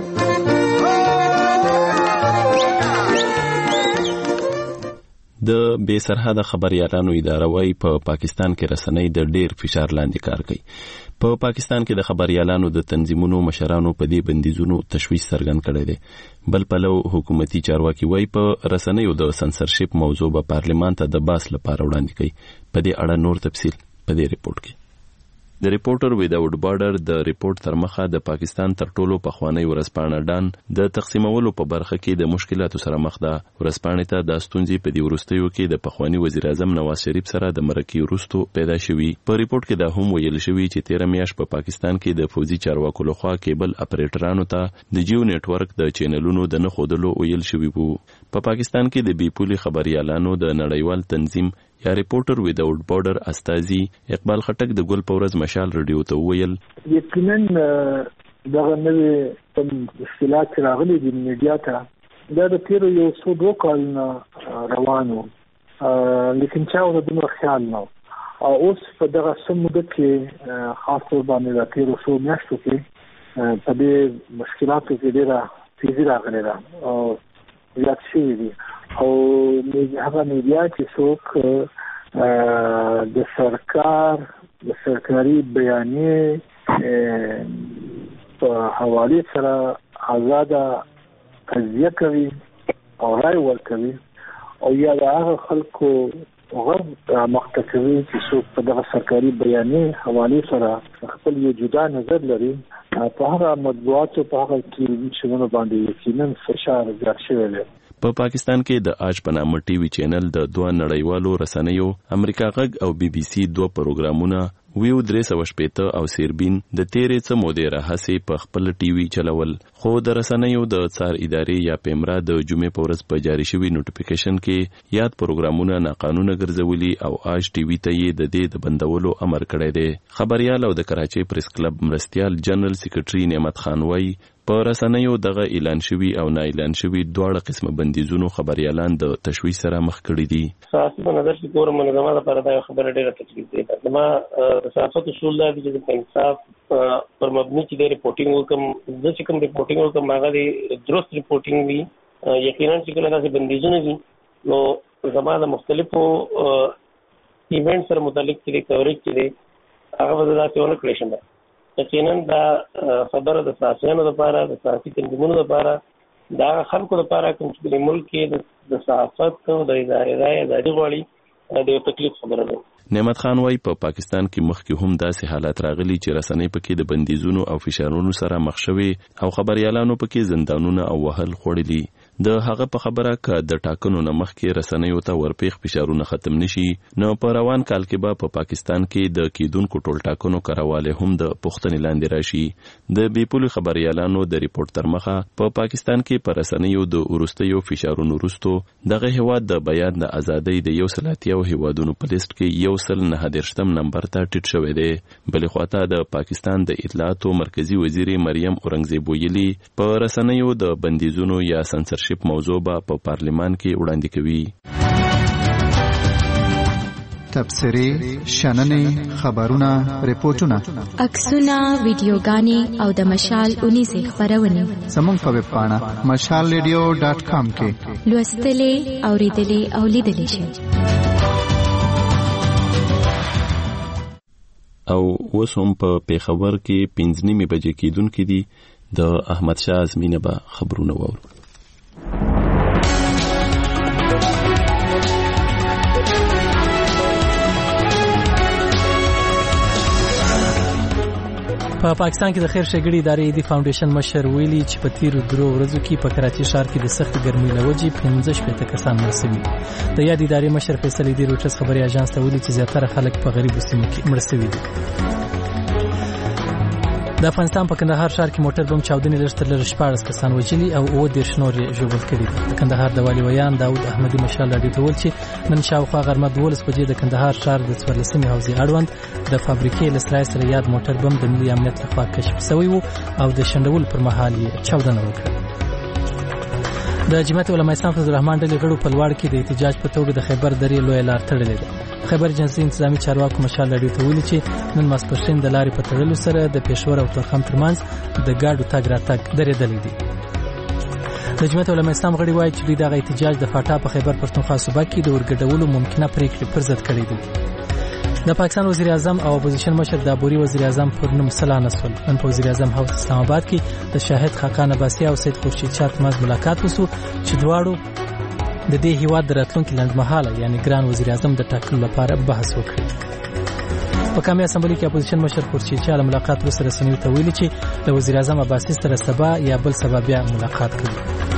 د بې سرحده خبريالانو اداره وايي په پاکستان کې رسنۍ د ډېر فشار لاندې کار کوي. په پاکستان کې د خبريالانو د تنظیمونو مشرانو په دې بندیزونو تشویش څرګند کړی دی. بل پلو حکومتي چارواکي وايي په رسنیو د سنسرشپ موضوع به پارلمان ته د باس لپاره وړاندې کوي. په دې اړه نور تفصیل په دې ریپورت کې. د ریپورټر ویداوټ بارډر د ریپورت تر مخه د پاکستان تر ټولو پخوانی ورځپاڼه ډان د تقسیمولو په برخه کې د مشکلاتو سره مخ ده. ورځپاڼې ته د ستونزې په دی وروستیو کې د پخوانی وزیر اعظم نواز شریف سره د مرکې وروستو پیدا شوی. په ریپورت کې دا هم ویل شوی چې 13 میاشت په پاکستان کې د فوزي چارواکو لخوا کیبل اپریټرانو ته د جیو نتورک د چینلونو د نه خودلو ویل شوی وو. په پاکستان کې د بیپولي خبريالانو د نړیوال تنظیم یا ریپورټر ویداوټ بارډر استازي اقبال خټک د ګل پورز مشال رادیو ته ویل یقینا دغه نوې اصطلاحات راغلي د میډیا ته دا د تیر یو څو دوه کالونه روانو لیکن چا ورته د خیال نه او اوس په دغه سموده کې خاص طور باندې د تیر څو میاشتو کې په دې مشکلاتو کې ډېره تیزی راغلې ده او زیات شوي دي او هغه میډیا چې څوک د سرکار د سرکاري بیانیې په حواله سره آزاده قضیه کوي او رائے ورکوي او یا هغه خلکو غرب مختکوي چې څوک په دغه سرکاري بیانیې حواله سره خپل یو جدا نظر لري په هغه مطبوعاتو په هغه ټلویزیونونو باندې یقینا فشار زیات شوی دی. په پاکستان کې د آج په نامه ټي وي چینل د دوه نړیوالو رسنیو امریکا غږ او بي بي سي دوه پروګرامونه ویو 380 او سیربین د تیرې څه مودې راهسې په خپل ټي وي چلول. خو د رسنیو د څار ادارې یا پیمرا د جمعې په ورځ په جاری شوی نوټیفیکیشن کې یاد پروګرامونه ناقانونه ګرځولي او آج ټي وي ته یې د دې د بندولو امر کړی دی. خبريال او د کراچۍ پریس کلب مرستيال جنرال سیکریټري نعمت خان وايي په رسنیو دغه اعلان شوی او نه اعلان شوی دواړه قسمه بندیزونو خبريالان د تشویش سره مخ کړي دي. سیاسي په نظر کې ګور منظمه لپاره دا خبره ډیره تکلیف ده. زما صحافت اصول دی چې د انصاف پر مبني چې د ریپورتینګ وکم د چې کوم ریپورتینګ وکم هغه د درست ریپورتینګ وي. یقینا چې کله تاسو بندیزونه دي نو زما د مختلفو ایونت سره متعلق چې کوریج چې هغه به تاسو ونه کړئ شم. یقینا دا خبره د سیاسيانو لپاره د سیاسي تنظیمونو لپاره دا خلکو لپاره کوم چې د ملک کې د صحافت او د ادارې رائے د غوړي د تکلیف خبره ده. نعمت خان وايي په پاکستان کې مخکې هم داسې حالات راغلي چې رسنۍ پکې د بندیزونو او فشارونو سره مخ شوي او خبريالانو پکې زندانونه او وهل خوړلي. د هغه په خبره ک د ټاکنو نه مخکې رسنیو ته ورپیخ فشارونه ختم نشي نو په روان کال کې په پاکستان کې د کیدونکو ټول ټاکنو کراواله هم د پښتني لاندې راشي. د بیپولي خبريالانو د ریپورت تر مخه په پاکستان کې پر رسنیو د ورستیو فشارونو وروسته دغه هواد د بیان د ازادۍ د یو سلاتیو هوادونو په لیست کې 199 نمبر ته ټیټ شوی دی. بلې خواته د پاکستان د اطلاعاتو مرکزی وزیر مریم اورنګزیب ویلي په رسنیو د بندیزونو یا سنسرشپ موضوع په پارلیمان کې وړاندې کوي. تبصرې، شننې، خبرونه، ریپورتونه، عکسونه، ویډیوګانې او د مشال اونیزې خبرونه زموږ په ویب پاڼه mashalradio.com کې لوستلې، اوریدلې او لیدلې شئ. او اوس هم په پیښور کې 5:30 بجې کېدونکې دي. د احمد شاه ازمینه به خبرونه واورو. په پاکستان کې د خیر ښېګړې ادارې دی فاونډیشن مشر ویلي چې په تیرو 3 ورځو کې په کراچي ښار کې د سخت ګرمۍ له وجې 15 کسان مړ شوي. د یاد ادارې مشر فیصل ایدي روټرز خبري اژانس ته ویلي چې زیاتره خلک په غریبو سیمو کې مړ شوي دي. د افغانستان په کندهار ښار کې موټر بم چاودنې لږ تر لږه 14 کسان وژلي او 19 نور یې ژوبل کړي دي. د کندهار د والي ویان داود احمدي مشال راډیو ته ویل چې نن شاوخوا غرمه 12 بجې د کندهار ښار د 14مې حوزې اړوند د فابریکې له سرای سره یاد موټر بم د ملي امنیت لخوا کشف شوی و او د شنډول پر مهال یې چاودنه وکړه. د جمعیت علماء اسلام فضل الرحمن ډلې غړو په لوړ کې د احتجاج په توګه د خیبر درې لوی لار تړلې ده. خیبر ایجنسی انتظامی چارواکو مشال راډیو ته ویلي چې نن ماسپښین د لارې په تړلو سره د پېښور او تورخم ترمنځ د ګاډو تګ راتګ درېدلی دی. د جمعیت علماء اسلام غړي وایي چې دوی دغه احتجاج د فاټا په خیبر پښتونخوا صوبه کې د ورګډولو ممکنه پریکړې پر ضد کړی دی. د پاکستان وزیر اعظم او اپوزیشن مشر د عبوري وزیر اعظم پر نوم سلا نسول. نن په وزیر اعظم هاوس اسلام آباد کې د شاهد خاقان عباسي او سید خورشید شاه ترمنځ ملاقات وشو چې دواړو د دې هیواد د راتلونکي لنډمهاله یعنی ګران وزیر اعظم د ټاکلو لپاره بحث وکړ. په قومي اسمبلی کې اپوزیشن مشر خورشید شاه له ملاقات وروسته رسنیو ته ویلي چې د وزیر اعظم عباسي سره سبا یا بل سبا بیا ملاقات کوي.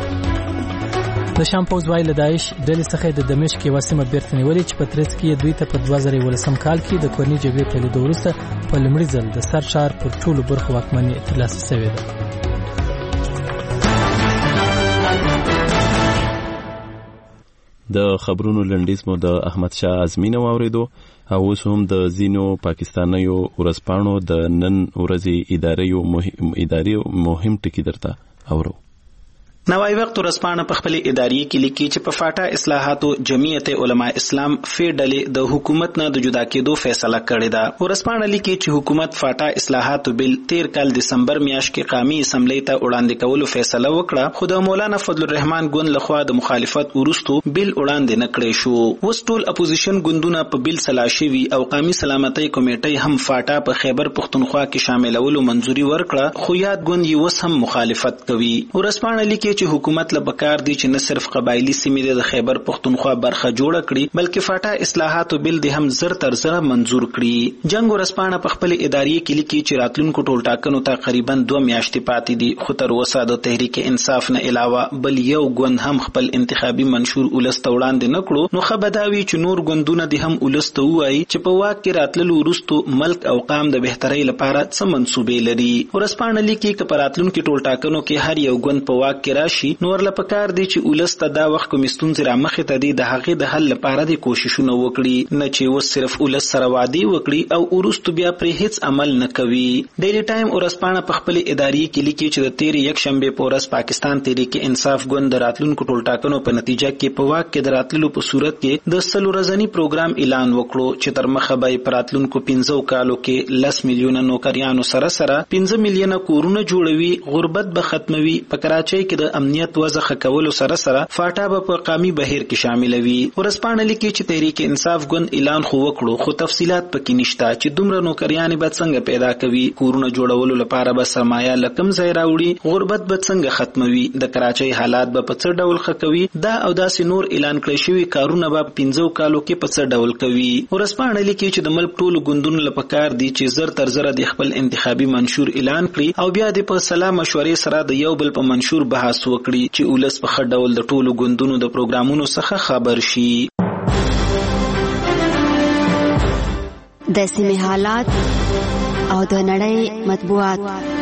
د شام پوز وایي له داعش ډلې څخه د دمشق یوه سیمه بیرته نیولې چې په ترڅ کې دوی ته په 2011 کال کې د کورنۍ جګړې پیلېدو وروسته په لومړي ځل د سر ښار پر ټولو برخو واکمني ترلاسه شوې ده. د خبرونو لنډیز مو د احمد شاه ازمینه واوریدو او اوس هم د زینو پاکستانیو ورځپاڼو د نن ورځې اداري مهم ټکی درته اورو. نوای وخت ورځپاڼه په خپل اداري کې لیکي چې په فاټا اصلاحاتو جمعیت علماء اسلام فیډلې د حکومت نه د جدا کېدو فیصله کړې ده. ورځپاڼه لیکي چې حکومت فاټا اصلاحاتو بل 13 کال دسمبر میاشت کې قومي اسمبلی ته وړاندې کولو فیصله وکړه خو د مولانا فضل الرحمن ګوند لخوا د مخالفت ورستو بل وړاندې نه کړی شو. اوس ټول اپوزیشن ګوندونه په بل سلاشوي او قومي سلامتۍ کمیټې هم فاټا په خیبر پښتونخوا کې شاملولو منځوري ورکړه خو یاد ګوند یې اوس هم مخالفت کوي. ورځپاڼه لیکي چې حکومت له پکار دی چې نه صرف قبایلی سیمې د خیبر پښتونخوا برخه جوړه کړي بلکې فاټا اصلاحاتو بل د هم زر تر زر منزور کړي. جنگ ورځپاڼه په خپل اداري کې لیکي چې راتلونکو ټول ټاکنو ته تقریبا 2 میاشتې پاتې دي خو تر اوسه د تحریک انصاف نه علاوه بل یو ګوند هم خپل انتخابي منشور ولست وړاندې نه کړو. نو خبرداوي چې نور ګوندونه د هم ولست وایي چې په واک کې راتللو وروسته ملک او قام د بهترۍ لپاره څه منسوبې لري. ورځپاڼه لیکي چې په راتلونکو ټول ټاکنو کې هر یو ګوند په واک کې راشي نور لپاره دی چې ولسته دا وخت کوم ستونزې را مخې ته دي د هغې د حل لپاره د کوششونه وکړي نه چې اوس صرف ولس سره وعدې وکړي او وروسته بیا پرې هیڅ عمل نه کوي. ډیلی ټایم ورځپاڼه په خپل اداري کې لیکي چې د تیرې یکشنبې په ورځ پاکستان تحریک انصاف ګوند د راتلونکو ټول ټاکنو په نتیجه کې په واک کې د راتللو په صورت کې د 100 ورځني پروګرام اعلان وکړو چې تر مخه به په راتلونکو 15 کالو کې 10 میلیونه نوکریانو سره 15 میلیونه کورونه جوړوي غربت به ختموي په کراچۍ کې د امنیت وضع کولو سره فاټا به په قومي بهیر کې شاملوي. ورځپاڼه لیکي چې تحریک انصاف ګوند اعلان خو وکړو خو تفصيلات پکې نشته چې دومره نوکریانې به څنګه پیدا کوي کورونه جوړولو لپاره به سرمایه لکم ځای راوړي غربت به څنګه ختموي د کراچۍ حالات به په څه ډول ښه کوي دا او داسې نور اعلان کړی شوی کارونه به 15 کالو کې په څه ډول کوي. ورځپاڼه لیکي چې د ملک ټولو ګوندونو لپاره کار دي چې زر تر زر د خپل انتخابي منشور اعلان کړي او بیا د په سلا مشورې سره د یو بل په منشور بحث درخواست وکړي چې ولس په ښه ډول د ټولو ګوندونو د پروګرامونو څخه خبر شي. د سیمې حالات او د نړۍ مطبوعات.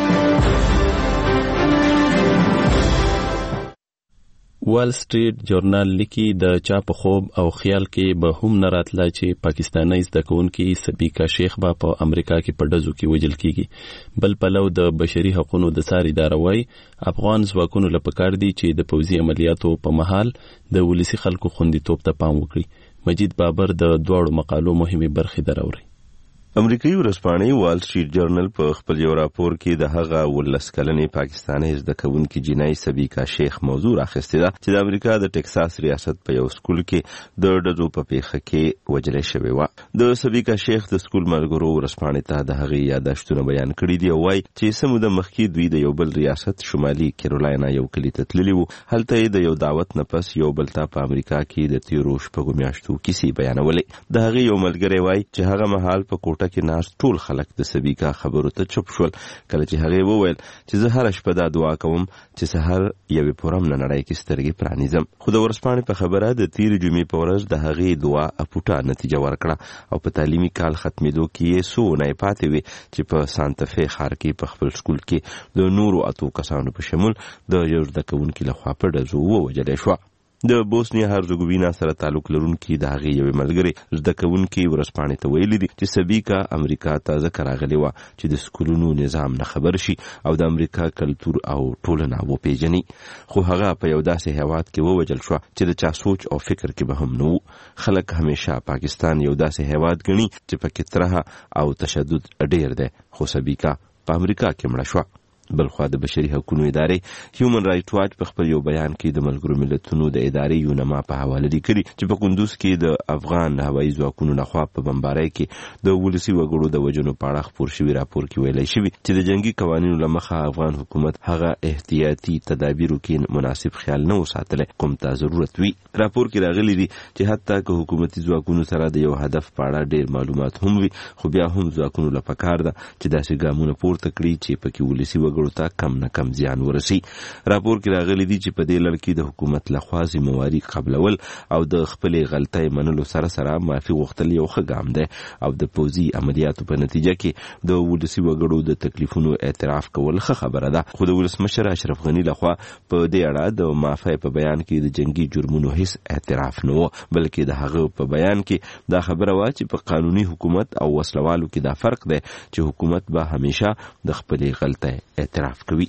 وال سټریټ جورنال لیکي د چا په خوب او خیال کې به هم نه راتله چې پاکستاني زده کوونکي سبیکا شیخ به په امریکا کې په ډزو کې وژل کیږي. بل پلو د بشري حقوقو د څار اداره وايي افغان ځواکونو له پکار دي چې د پوځي عملیاتو په مهال د ولسی خلکو خوندیتوب ته پام وکړي. مجید بابر د دوړو مقالو مهمه برخه دراوړي. امریکایي ورځپاڼې وال سټریټ جورنال په خپل یو راپور کې د هغه 19 کلنې پاکستاني زده کوونکي جنۍ سبیکا شیخ موضوع راخسته ده چې د امریکا د ټکساس ریاست په یو سکول کې د ډزو په پیښه کې وژل شوې و. د سبیکا شیخ د سکول ملګرو ورځپاڼې ته د هغې یاداشتونه بیان کړي دي او وايي چې سمو د مخکې دوی د یو بل ریاست شمالي کیرولاینا یو کلی ته تللي وو. هلته د یو دعوت نه پس یو بل ته په امریکا کې د تیرو شپږو میاشتو کیسې بیانولې. د هغې یو ملګری وايي چې هغه مهال په کوټه کې ناست ټول خلک د سبیکا خبرو ته چوپ شول کله چې هغه وویل چې زه هر شپه دا دعا کوم چې سحر یوې پرم نه نړۍ کې سترګې پرانیزم. خو د ورځپاڼې په خبره د تیر جمعې په ورځ د هغې دعا اپوټا نتیجه ورکړه او په تعلیمي کال ختمېدو کې یې څو نه پاتې وي چې په سانتافې ښار کې په خپل سکول کې د نورو اتو کسانو په شمول د یو زده کوونکي لخوا په ډزو ووژل شو. د بوسنیا هرزګوینا سره تعلق لرونکي د هغې یوې ملګرې زده کوونکي ورځپاڼې ته ویلي دي چې سبیکا امریکا ته ځکه راغلې وه چې د سکولونو نظام نه خبر شي او د امریکا کلتور او ټولنه وپیژني. خو هغه په یو داسې هیواد کې ووژل شوه چې د چا سوچ او فکر کې به هم نه و. خلک همیشه پاکستان یو داسې هیواد ګڼي چې پکې ترهه او تشدد ډیر دی، خو سبیکا په امریکا کې مړه شوه. بلخوا د بشري حقوقو ادارې هیومن رائټ واچ په خپل یو بیان کې د ملګرو ملتونو د ادارې یونما په حواله لیکلي چې په کندوز کې د افغان هوایي ځواکونو لخوا په بمبارۍ کې د ولسي وګړو د وژنو په اړه خپور شوي راپور کې ویلي شوي چې د جنگي قوانینو له مخه افغان حکومت هغه احتیاطي تدابیرو کې مناسب خیال نه وساتلی کوم ته ضرورت وي. راپور کې راغلي دي چې حتی که حکومتي ځواکونو سره د یو هدف په اړه ډیر معلومات هم وي، خو بیا هم ځواکونو له پکار ده چې داسې ګامونه پورته کړي چې پکې ولسي وګړو ته کم نه کم زیان ورسي. راپور کې راغلي دي چې په دې لړ کې د حکومت لخوا ذمہواري قبلول او د خپلې غلطۍ منلو سره سره معافي غوښتل یو ښه ګام دی او د پوځي عملیاتو په نتیجه کې د ولسي وګړو د تکلیفونو اعتراف کول ښه خبره ده. خو د ولسمشر اشرف غني لخوا په دې اړه د معافۍ په بیان کې د جنگي جرمونو هیڅ اعتراف نه و، بلکې د هغه په بیان کې دا خبره وه چې په قانوني حکومت او وسلوالو کې دا فرق دی چې حکومت به همیشه د خپلې غلطۍ اعتراف کوي.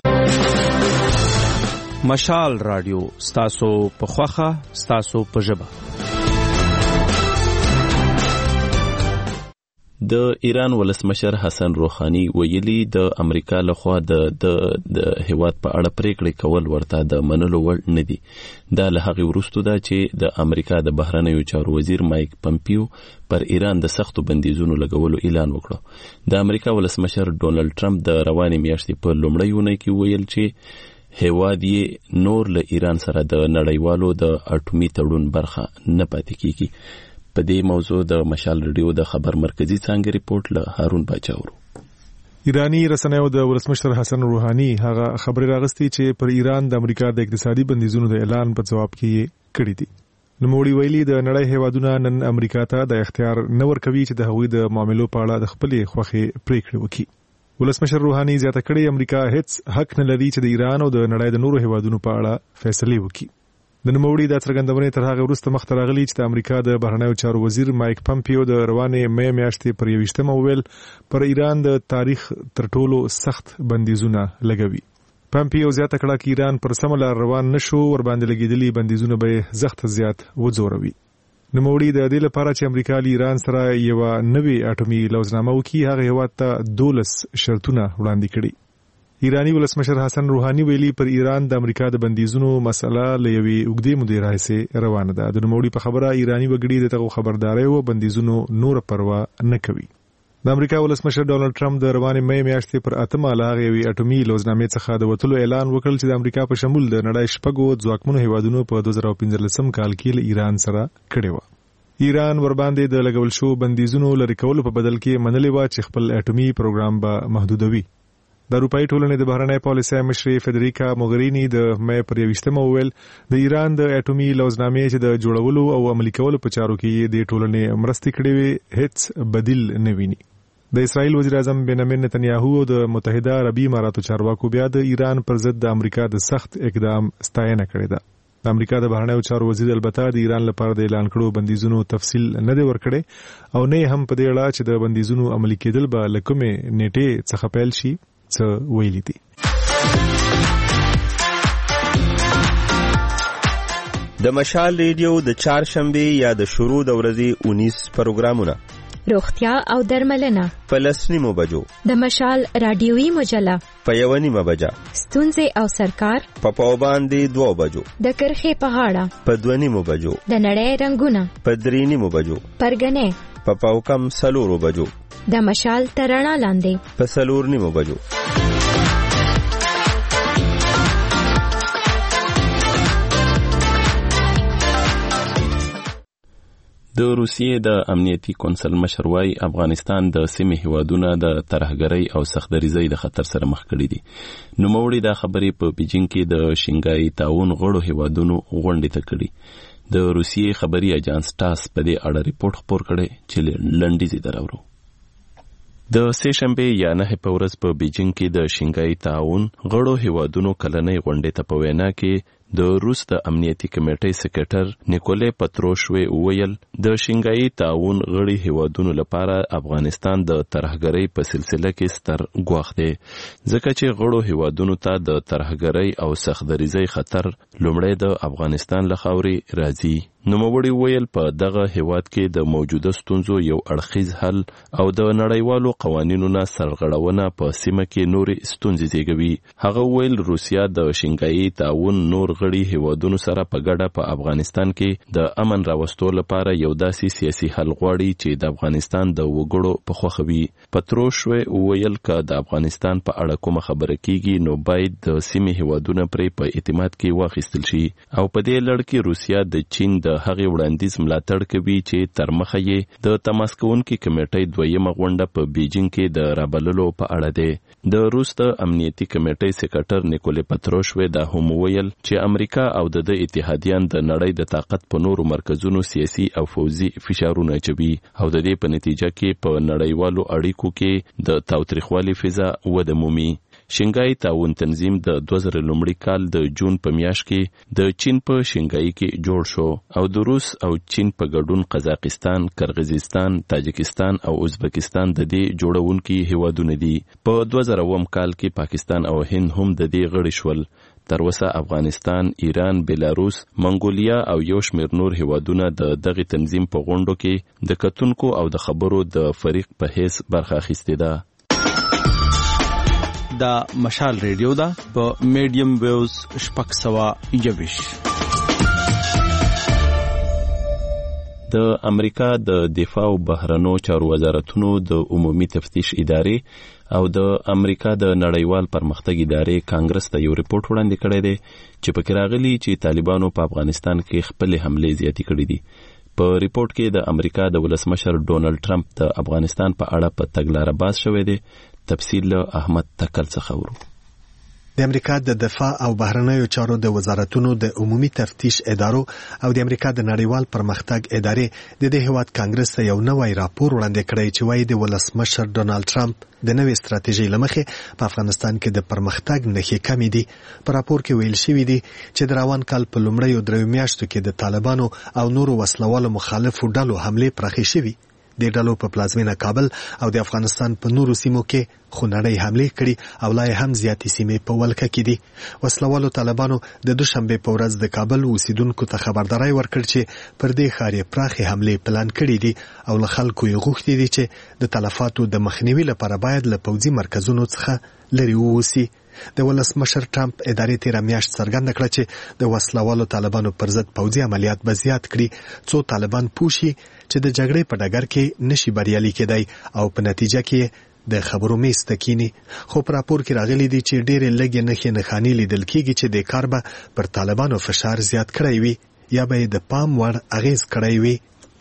مشال رادیو ستاسو په خوخه ستاسو په ژبه. د ایران ولسمشر حسن روحاني ویلي د امریکا لخوا د هیواد په اړه پریکړې کول ورته د منلو وړ نه دي. دا له هغې وروسته ده چې د امریکا د بهرنیو چارو وزیر مایک پمپیو پر ایران د سختو بندیزونو لګولو اعلان وکړو. د امریکا ولسمشر ډونالد ټرمپ د روانې میاشتې په لومړۍ اونۍ کې ویل چې هیواد یې نور له ایران سره د نړیوالو د اټومي تړون برخه نه پاتې کیږي. په دې موضوع د مشال رادیو د خبر مرکزی څانګې ریپورت له هارون باچا ورو. ایرانی رسنیو د ولسمشر حسن روحاني هغه خبرې راغستې چې پر ایران د امریکا د اقتصادي بندیزونو د اعلان په جواب کې کړې دي. نوموړي ویلي د نړۍ هیوادونه نن امریکا ته د اختیار نه ورکوي چې د هغوی د معاملو په اړه د خپلې خوښې پریکړې وکړي. ولسمشر روحاني زیاته کړې امریکا هیڅ حق نه لري چې د ایران او د نړۍ د نورو هیوادونو په اړه فیصله وکړي. د نوموړي د څرګندونې تر هغه وروسته مخته راغلي چې د امریکا د بهرنیو چارو وزیر مایک پمپیو د روانې مې میاشتې پر 21 ویل پر ایران د تاریخ تر ټولو سخت بندیزونه لګوي. پمپیو زیاته کړه چې ایران پر سمه لار روان نشو ورباندې لګیدلي بندیزونه به زخت زیات وځوروي. نوموړي د دې لپاره چې امریکا له ایران سره یو نوې اټومي لوزنامه وکړي هغه هیواد ته 12 شرطونه وړاندې کړي. ایرانی ولسمشر حسن روحاني ویلي پر ایران د امریکا د بندیزونو مسله له یوې اوږدې مودې راهیسې روانه ده. د نوموړي په خبره ایرانی وګړي د دغه خبردارۍ او بندیزونو نور پروا نه کوي. د امریکا ولسمشر ډونالد ټرمپ د روانې مې میاشتې پر 8 له هغې یوې اټومي لوزنامې څخه د وتلو اعلان وکړ چې د امریکا په شمول د نړۍ شپږو ځواکمنو هیوادونو په 2015 کال کې له ایران سره کړې وه. ایران ورباندې د لګول شو بندیزونو لرې کولو په بدل کې منلې وه چې خپل اټومي پروګرام به محدودوي. د اروپאי ټولنې د بهرنۍ پالیسۍ مشرې فدریکا موګرینی د مې پر 21 وویل د ایران د اټومي لوزنامې چې د جوړولو او عملي کولو په چارو کې د ټولنې مرستې کړې وي هیڅ بدیل نه ویني. د اسرائیل وزیر اعظم بنیامین نتنیاهو او د متحده عربي اماراتو چارواکو بیا د ایران پر ضد د امریکا د سخت اقدام ستاینه کړې ده. د امریکا د بهرنیو چارو وزیر البته د ایران لپاره د اعلان کړو بندیزونو تفصیل نه دی ورکړی او نه هم په دې اړه چې د بندیزونو عملي کېدل به له کومې نیټې څخه پیل شي څه ویلي دي. د مشال ریډیو د چهارشنبه یا د شروع د ورځې 19 پروګرامونه روغتیا او درملنه په 10 بجو، د مشال رادیوي مجله په 1 بجه، ستونزې او سرکار په پاوباندې 2 بجو، د کرخې په غاړه په 2 بجو، د نړۍ رنگونه په 3 بجو، پرګنې په پاوکم 4 بجو، د مشال ترانه لاندې په 4 بجو. د روسیې د امنیتي کونسل مشر وايي افغانستان د سیمې هیوادونه د ترهګرۍ او سختدریزۍ د خطر سره مخ کړي دي. نوموړي دا خبرې په بیجینګ کې د شنګای تعاون غړو هیوادونو غونډې ته کړي. د روسیې خبري اژانس ټاس په دې اړه ریپورت خپور کړي چې لنډیزي دراورو. د سې شنبه یا 9 په ورځ په بیجینګ کې د شنګای تعاون غړو هیوادونو کلنۍ غونډې ته په وینا کې د روس د امنیتي کمیټې سکریټر نیکولای پتروشوی ویل د شنګای تعاون غړي هیوادونو لپاره افغانستان د ترهګرۍ په سلسله کې ستر ګواښ دی ځکه چې غړو هیوادونو ته د ترهګرۍ او سختدریزۍ خطر لومړی د افغانستان له خاورې راځي. نوموړي ویل په دغه هیواد کې د موجوده ستونزو یو اړخیز حل او د نړیوالو قوانینو نه سرغړونه په سیمه کې نورې ستونزې زیږوي. هغه ویل روسیا د شنګای تعاون نور غړي هیوادونو سره په ګډه په افغانستان کې د امن راوستو لپاره یو داسې سیاسي حل غواړي چې د افغانستان د وګړو په خوښه وي. پتروشوی ویل که د افغانستان په اړه کومه خبره کیږي نو باید د سیمې هیوادونه پرې په اعتماد کې واخیستل شي او په دې لړ کې روسیا د چین د هغې وړاندیز ملاتړ کوي چې تر مخه یې د تماس کوونکې کمیټې دویمه غونډه په بیجینګ کې د رابللو په اړه ده. د روس د امنیتي کمیټې سکریټر نیکولای پتروشوی دا هم ویل چې امریکا او د اتحادیان د نړۍ د طاقت په نورو مرکزونو سیاسي او فوزي فشارونه اچوي او د دې په نتیجه کې په نړیوالو اړیکو کې د تاوتریخوالي فضا وده مومي. شنګای تعاون تنظیم د 2000 کال د جون په میاشت کې د چین په شنګای کې جوړ شو او د روس او چین په ګډون قزاقستان، کرغیزستان، تاجکستان او ازبکستان د دې جوړونکي هیوادونه دي. په 2000 کال کې پاکستان او هند هم د دې غړي شول. تر اوسه افغانستان، ایران، بیلاروس، منګولیا او یو شمېر نور هیوادونه د دغه تنظیم په غونډو کې د کتونکو او د خبرو د فریق په حیث برخه اخیستې ده. دا مشال ریډیو دا په میډیم ویوز 621. د امریکا د دفاع او بهرنیو چارو وزارتونو د عمومي تفتیش ادارې او د امریکا د نړیوال پرمختګ ادارې کانګرس ته یو ریپورت وړاندې کړی دی چې پکې راغلي چې طالبانو په افغانستان کې خپل حملې زیاتې کړې دي. په ریپورت کې د امریکا د ولسمشر ډونالد ټرمپ د افغانستان په اړه په تګلاره باز شوی دی. تفصیل احمد تکل څخه ورو. د امریکا د دفاع او بهرنیو چارو د وزارتونو د عمومي تفتیش ادارو او د امریکا د نړیوال پرمختګ ادارې د دې هیواد کانګرس ته یو نوی راپور وړاندې کړی چې وايي د ولسمشر ډونالد ټرمپ د نوې ستراتیژۍ لمخې په افغانستان کې د پرمختګ نښې کمې دي. په راپور کې ویل شوی دی چې د روان کال په لومړیو 3 میاشتو کې د طالبانو او نورو وسلوالو مخالفو ډلو حملې پراخې شوي. د ډلو په پلازمینه کابل او د افغانستان په نورو سیمو کې خونړۍ حملې کړي او لا هم زیاتې سیمې په ولکه کې دي. وسلوالو طالبانو د دوشنبه په ورځ د کابل اوسیدونکو ته خبرداري ورکړه چې پر دې ښار یې پراخې حملې پلان کړي دي او له خلکو یې غوښتي دي چې د تلفاتو د مخنیوي لپاره باید له پوځي مرکزونو څخه لرې ووسي. د ولسمشر ټرمپ ادارې تیر میاشت څرګنده کړه چې د وسلوالو طالبانو پر ضد پوځي عملیات به زیات کړي څو طالبان پوښي چې د جګړې په ډګر کې نشي بریالي کېدای او په نتیجه کې د خبرو میز ته کینی. خو په راپور کې راغلي دي چې ډېرې لږې نښې نښانې لیدل کېږي چې د کار به پر طالبانو فشار زیات کړی وي یا به د پام وړ اغیز کړی وي.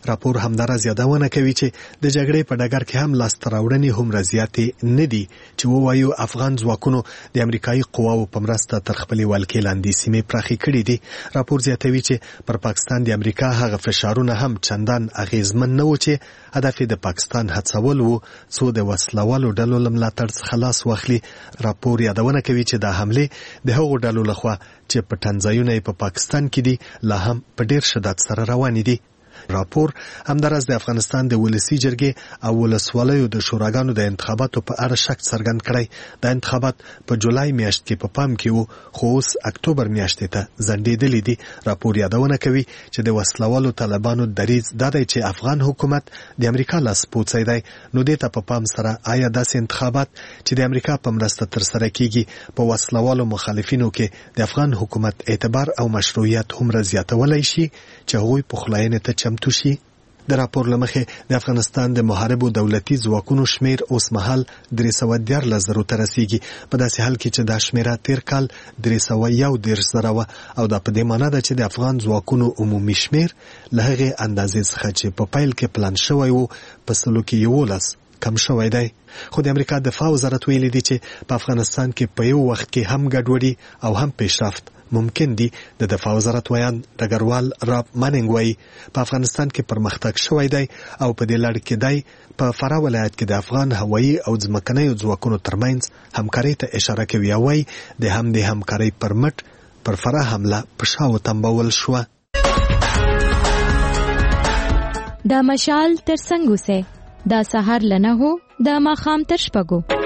راپور همدارس یادونه کوي چې د جګړې په ډګر کې هم لاسته راوړنې هم زیاتې نه دي چې ووایو افغان ځواکونو د امریکایي قواو په مرسته تر خپلې ولکې لاندې سیمې پراخې کړې دي. راپور زیاتوي چې پر پاکستان د امریکا هغه فشارونه هم چندان اغیزمن نه و چې هدف د پاکستان هڅول وو څو د وسلوالو ډلو له ملاتړ څخه خلاص واخلي. راپور یادونه کوي چې دا حمله د هغو ډلو لخوا چې په ټنځایونه په پاکستان کې دي لا هم په ډیر شدت سره روان دي. راپور همدارس د افغانستان د ولسی جرګې او ولسوالیو د شوراګانو د انتخاباتو په اړه شک څرګند کړی. د انتخابات په جولای میاشت کې په پام کې وو خو اوس اکتوبر میاشتې ته ځنډېدلې دي. راپور یادونه کوي چې د وسلوالو طالبانو دریځ دا دی چې افغان حکومت د امریکا لاسپوڅی دی. نو دې ته په پام سره آیا داسې انتخابات چې د امریکا په مرسته ترسره کیږي په وسلوالو مخالفینو کې د افغان حکومت اعتبار او مشروعیت هم زیاتولای شي چې هغوی په خلاینه ته چمتو شي. د راپور لمخې د افغانستان د محاربو دولتي ځواکونو شمیر اوس مهال 314,000 ته رسیږي. په داسې حال کې چې دا شمیره تیر کال 311,000 و او دا په دې معنی ده چې د افغان ځواکونو عمومي شمیر له هغې اندازې څخه چې په پیل کې پلان شوی و په 11 کم شوی دی. خو د امریکا دفاع وزارت ویلي دی چې په افغانستان کې په یو وخت کې هم ګډوډي او هم پیشرفت ممکن دي. د دفاع وزارت ویان ډګروال راب مانینګ وایي په افغانستان کې پرمختګ شوی دی او په دې لړ کې دی په فراه ولایت کې د افغان هوایي او ځمکنیو ځواکونو ترمنځ همکارۍ ته اشاره کوي او وایي د همکارۍ پر مټ پر فراه حمله په شا وتمبول شوه. دا مشال تر څنګه وسه دا سحر لنه هو دا ماخام تر شپږو.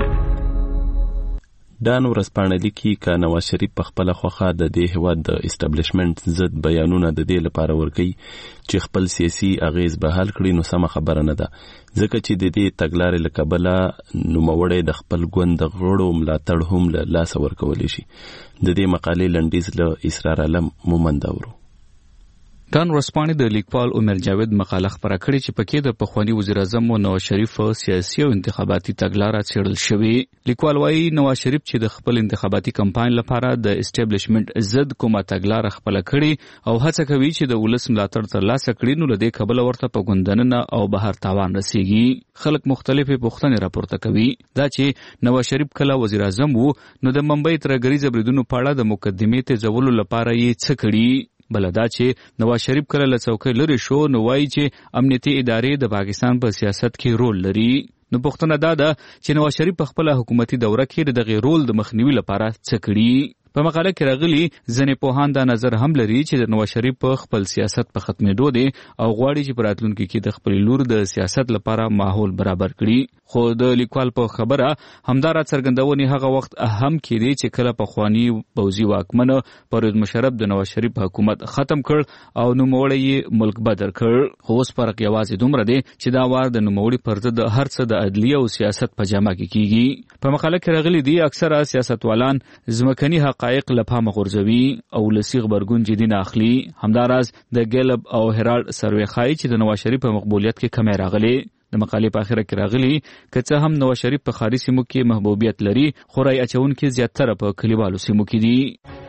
ډان ورځپاڼه لیکي چې نواز شریف په خپل خوخه د دې هیواد د اسټابلیشمنت ضد بیانونه د دې لپاره ورکوي چې خپل سیاسي اغیز به حل کړي. نو سمه خبره نه ده ځکه چې د دې تګلارې له کبله نوموړی د خپل ګوند د غړو ملاتړ هم له لاسه ورکولی شي. د دې مقالې لنډیز له اسرار علم مومند اورو. ډان ورځپاڼې د لیکوال عمر جاوید مقاله خپره کړې چې پکې د پخوانی وزیر اعظم نواز شریف سیاسي او انتخاباتي تګلارې څېړل شوې. لیکوال وايي نواز شریف چې د خپل انتخاباتي کمپاین لپاره د اسټابلیشمنت ضد کومه تګلارې خپل کړي او هڅه کوي چې د ولس ملاتړ ترلاسه کړي نو لدې کبله ورته په ګوندنه او بهر تاوان رسیږي. خلک مختلفې پوښتنې راپورته کوي دا چې نواز شریف کله وزیر اعظم وو نو د ممبئی ترګریزه بریدونو په اړه د مقدمې تزولو لپاره یې څه کړي. بلدا چې نواز شریف کله له څوکۍ لري شو نو وایي چې امنیتي ادارې د پاکستان په سیاست کې رول لري. نو پوښتنه دا ده چې نواز شریف په خپل حکومتي دوره کې دغه رول د مخنیوي لپاره څه کړي. په مقاله کې راغلي ځینې پوهان دا نظر هم لري چې د نواز شریف په خپل سیاست په ختمېدو دی او غواړي چې په راتلونکي کې د خپل لور د سیاست لپاره ماحول برابر کړي. خو د لیکوال په خبره همدارا څرګندونې هغه وخت اهم کېدی چې کله پخوانی پوځي واکمن پرویز مشرف د نواز شریف حکومت ختم کړ او نوموړی ملک بدر کړ. خو اوس فرق یوازې دومره دی چې دا وار د نوموړي پر ضد هر څه د عدلیه او سیاست په جامه کې کیږي. په مقاله کې راغلي دي اکثره سیاستوالان ځمکني حقایق له پامه غورځوي او لسی خبرګون جدي نه اخلي. همداراز د ګلب او هرالد سروې ښایي چې د نواز شریف په مقبولیت کې کمی راغلی. د مقالې په اخره کې راغلي که څه هم نواز شریف په ښاري سیمو کې محبوبیت لري خو رای اچونکي زیاتره په کلیوالو سیمو کې دي.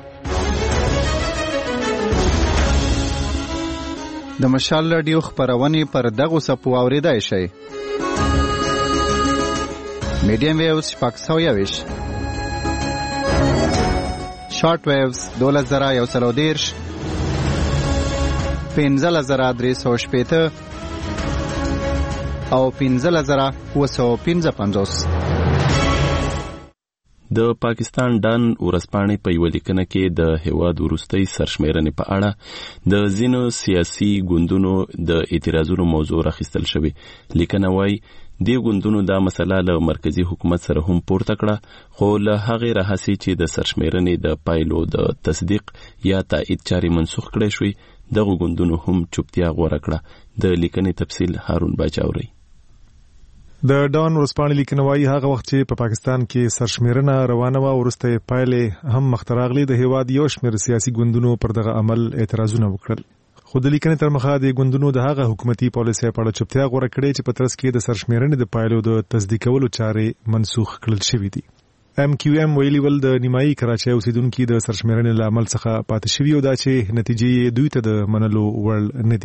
د مشال رادیو خبرونه پر دغه سپو اوریدای شي. میډیم ویوز پاکستاویش شارټ ویوز 2110 15350 او 15955. د پاکستان ډان ورځپاڼې په یوه لیکنه کې د هیواد وروستۍ سرشمیرنې په اړه د ځینو سیاسي ګوندونو د اعتراضونو موضوع راخیستل شوې. لیکنه وايي دې ګوندونو دا مسله له مرکزی حکومت سره هم پورته کړه خو له هغې راهیسې چې د سرشمیرنې د پایلو د تصدیق یا تایید چارې منسوخ کړی شوې دغه ګوندونو هم چوپتیا غوره کړه. د لیکنې تفصیل هارون باچا اوري. د ډان ورځپاڼې لیکنه وايي هغه وخت چې په پاکستان کې سرشمیرنه روانه وه وروسته پایلې هم مخته راغلي د هیواد یو شمېر سیاسي ګوندونو پر دغه عمل اعتراضونه وکړل. خو د لیکنې تر مخه د ګوندونو د هغه حکومتي پالیسۍ په اړه چوپتیا غوره کړې چې په ترڅ کې د سرشمیرنې د پایلو د تصدیقولو چارې منسوخ کړل شوې دي. MQM ویلي ول د نیمایي کراچۍ اوسیدونکو د سرشمیرنې له عمل څخه پاتې شوي او دا چې نتیجې دوی ته د منلو وړ نه دي.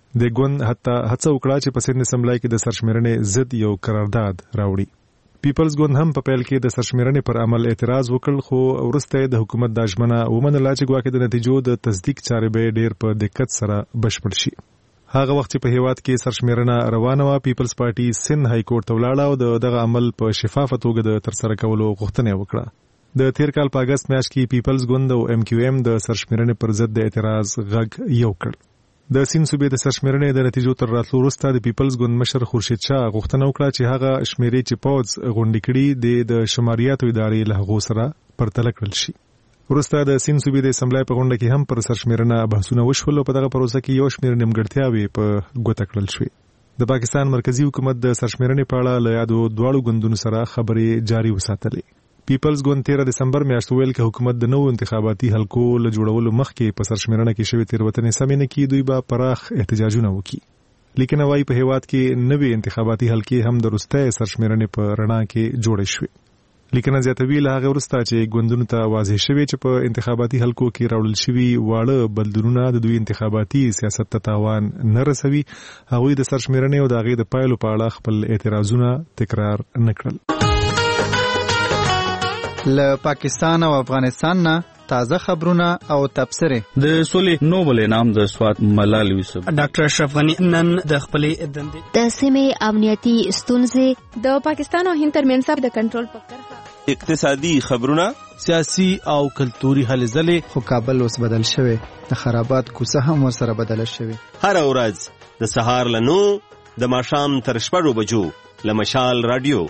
د ګوند حتی هڅه وکړه چې په سند اسمبلی کې د سرشمیرنې ضد یو قرارداد راوړي. پیپلز ګوند هم په پیل کې د سرشمیرنې پر عمل اعتراض وکړ، خو وروسته د حکومت د ژمنه ومنله چې ګواکې د نتیجو د تصدیق چارې به ډېر په دقت سره بشپړ شي. هغه وخت چې په هیواد کې سرشمیرنه روانه وه، پیپلز پارټي سند های کورټ ته ولاړه او دغه عمل په شفافه توګه د ترسره کولو غوښتنه وکړه. د تیر کال په اگست میاشت کې پیپلز ګوند او ام کیو ام د سرشمیرنې پر ضد د اعتراض غږ یو کړ. د سیند صوبې د سرشمیرنې د نتیجو تر راتلو وروسته د پیپلز ګوند مشر خورشید شاه غوښتنه وکړه چې هغه شمیرې چې پوځ غونډې کړي د شماریاتو ادارې له هغو سره پرتله کړل شي. وروسته د سیند صوبې د اسمبلی په غونډه کې هم پر سرشمیرنه بحثونه وشول او په دغه پروسه کې یو شمېر نیمګړتیاوې په ګوته کړل شوې. د پاکستان مرکزی حکومت د سرشمیرنې په اړه له یادو دواړو ګوندونو سره خبرې جاري وساتلې. پیپلز ګوند 13 دسمبر میاشت ویل چې حکومت د نوو انتخاباتي حلقو له جوړولو مخکې په سرشمیرنه کې شوې تېروتنې سمې نه کړي، دوی به پراخ احتجاجونه وکړي. لیکن وايي په هیواد کې نوې انتخاباتي حلقې هم د وروستۍ سرشمیرنې په رڼا کې جوړې شوې. لیکن زیاتوي له هغه وروسته چې ګوندونو ته واضح شوې چې په انتخاباتي حلقو کې راوړل شوي واړه بدلونونه د دوی انتخاباتي سیاست ته تاوان نه رسوي، هغوی د سرشمیرنې او د هغې د پایلو په اړه خپل اعتراضونه تکرار نه کړل. له پاکستان او افغانستان نه تازه خبرونه او تبصرې. د سولې نوبل انعام د سوات ملال یوسف ډاکټر اشرف غنی نن د خپلې دندې د سیمې امنیتي ستونزې، د پاکستان او هند ترمنځ د کنټرول په کرښه، اقتصادي خبرونه، سیاسي او کلتوري هلې ځلې. خو کابل اوس بدل شوی، د خرابات کوڅه هم ورسره بدله شوی. هر ورځ د سهار له 9 د ماښام تر 6 بجو له مشال رادیو.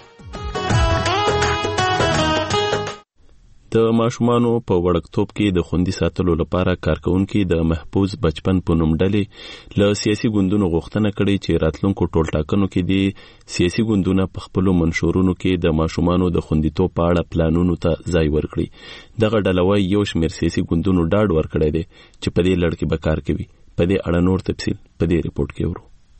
د ماشومانو په وړکتوب کې د خوندي ساتلو لپاره کارکونکي د محفوظ بچپن په نوم ډلې له سیاسي ګوندونو غوښتنه کړې چې راتلونکو ټولټاکنو کې د سیاسي ګوندونو په خپلو منشورونو کې د ماشومانو د خوندیتوب په اړه پلانونو ته ځای ورکړي. دغه ډله وايي یو شمېر سیاسي ګوندونو ډاډ ورکړی دی چې په دې لړ کې به کار کوي. په دې اړه نور تفصیل په دې ریپورت کې ورو.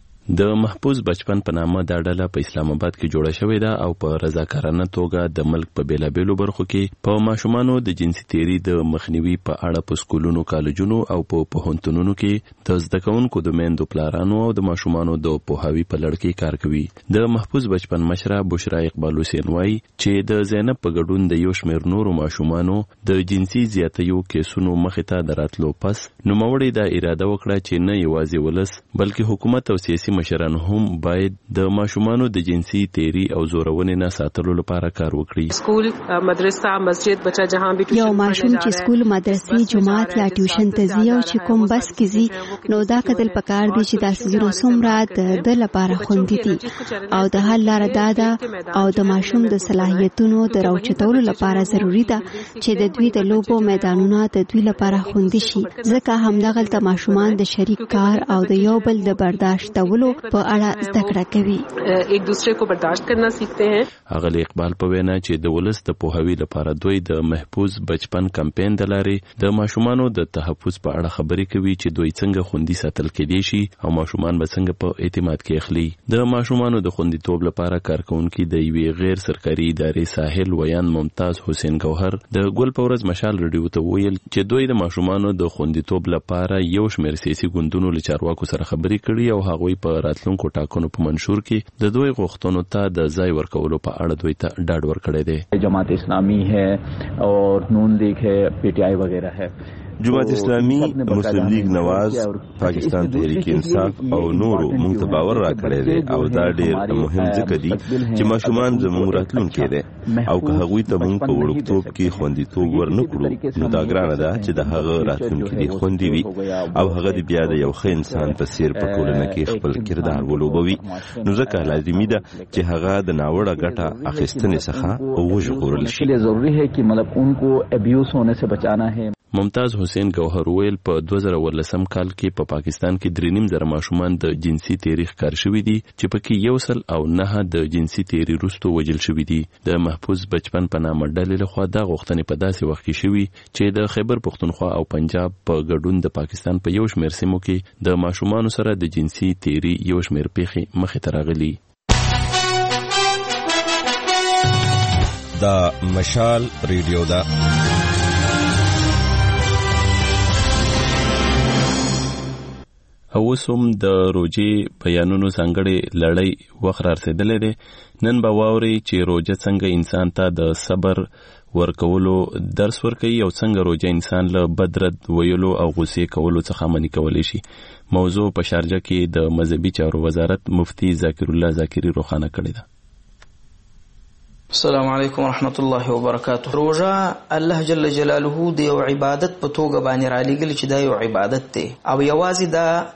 د محفوظ بچپن په نامه دا ډله په اسلام آباد کې جوړه شوې ده او په رضاکارانه توګه د ملک په بیلابیلو برخو کې په ماشومانو د جنسي تیری د مخنیوي په اړه په سکولونو، کالجونو او په پوهنتونونو کې د زده کوونکو د میندو پلارانو او د ماشومانو د پوهاوي په لړ کې کار کوي. د محفوظ بچپن مشره بشرا اقبال حسین وايي چې د زینب په ګډون د یو شمېر نورو ماشومانو د جنسي زیاتیو کیسونو مخې ته دراتلو پس نوموړي دا اراده وکړه چې نه یوازې ولس بلکې حکومت او سیاسي مشران هم باید د ماشومانو د جنسي تیری او زورونې نه ساتلو لپاره کار وکړي. سکول، مدرسه، مسجد، بچا جهاں به یو ماشوم چې سکول، مدرسې، جماعت یا ټیوشن ته ځي او چې کوم بس کې ځي، نو دا کتل پکار دی چې داسې زونه څومره د لپاره خوندي دي او د حل لاره دا ده او د ماشوم د صلاحیتونو د راوچتولو لپاره ضروری ده چې د دوی د لوبو میدانونه د دوی لپاره خوندي شي، ځکه همدغلته ماشومان د شریک کار او د یو بل د برداشتولو په اړه زده کړه کوي، ایک دوسرے کو برداشت کرنا سیکھتے ہیں. اغلی اقبال په وینا چې د ولس د پوهاوي لپاره دوی د محفوظ بچپن کمپاین د لارې د ماشومانو د تحفظ په اړه خبرې کوي چې دوی څنګه خوندي ساتل کېدای شي او ماشومان به څنګه په اعتماد کې اخلي. د ماشومانو د خوندیتوب لپاره کارکونکي د یوې غیر سرکاري ادارې ساحل ویان ممتاز حسین گوهر د ګل په ورځ مشال رادیو ته ویل چې دوی د ماشومانو د خوندیتوب لپاره یو شمېر سیاسي ګوندونو له چارواکو سره خبرې کړي او هغوی په راتلونکو ټاکنو په منشور کې د دوی غوښتنو ته د ځای ورکولو په اړه دوی ته ډاډ ورکړی دی. جماعت اسلامی ہے اور نون لیگ ہے، پی ٹی آئی وغیرہ ہے. جماعت اسلامي، مسلم لیگ نواز، پاکستان تحریک انصاف او نورو موږ ته باور راکړی دی او دا ډېر مهم ځکه دی چې ماشومان زموږ راتلونکی دی او که هغوی ته موږ په وړکتوب کې خوندیتوب ورنکړو نو دا ګرانه ده چې د هغه راتلونکی دی خوندي وي او هغه د بیا د یو ښه انسان په څیر په ټولنه کې خپل کردار ولوبوي. نو ځکه لازمي ده چې هغه د ناوړه ګټه اخیستنې څخه وژغورل شي. ضروري ہے کہ مطلب ان کو ابیوز ہونے سے بچانا ہے. ممتاز حسین گوهر ویل په 2018 کال کې په پاکستان کې 3.5 ماشومان د جنسي تیری ښکار شوي دي چې پکې 109 د جنسي تیری وروسته وژل شوي دي. د محفوظ بچپن په نامه ډلې لخوا دا غوښتنې په داسې وخت کې شوي چې د خیبر پختونخوا او پنجاب په ګډون د پاکستان په یو شمېر سیمو کې د ماشومانو سره د جنسي تیری یو شمېر پیښې مخې ته راغلي. دا مشال ریډیو دا اوس هم د روجې بیانونو ځانګړې لړۍ وخت رارسېدلی دی. نن به واورئ چې روجه څنګه انسان ته د صبر ورکولو درس ورکوي او څنګه روجه انسان له بدرد ویلو او غصې کولو څخه منع کولی شي. موضوع په شارجه کې د مذهبي چارو وزارت مفتی ذاکر الله ذاکری روښانه کړې ده. السلام علیکم ورحمت الله وبرکاته. روزه الله جل جلاله د یو عبادت په توګه باندې را لېږلی چې دا یو عبادت دی او یوازې دا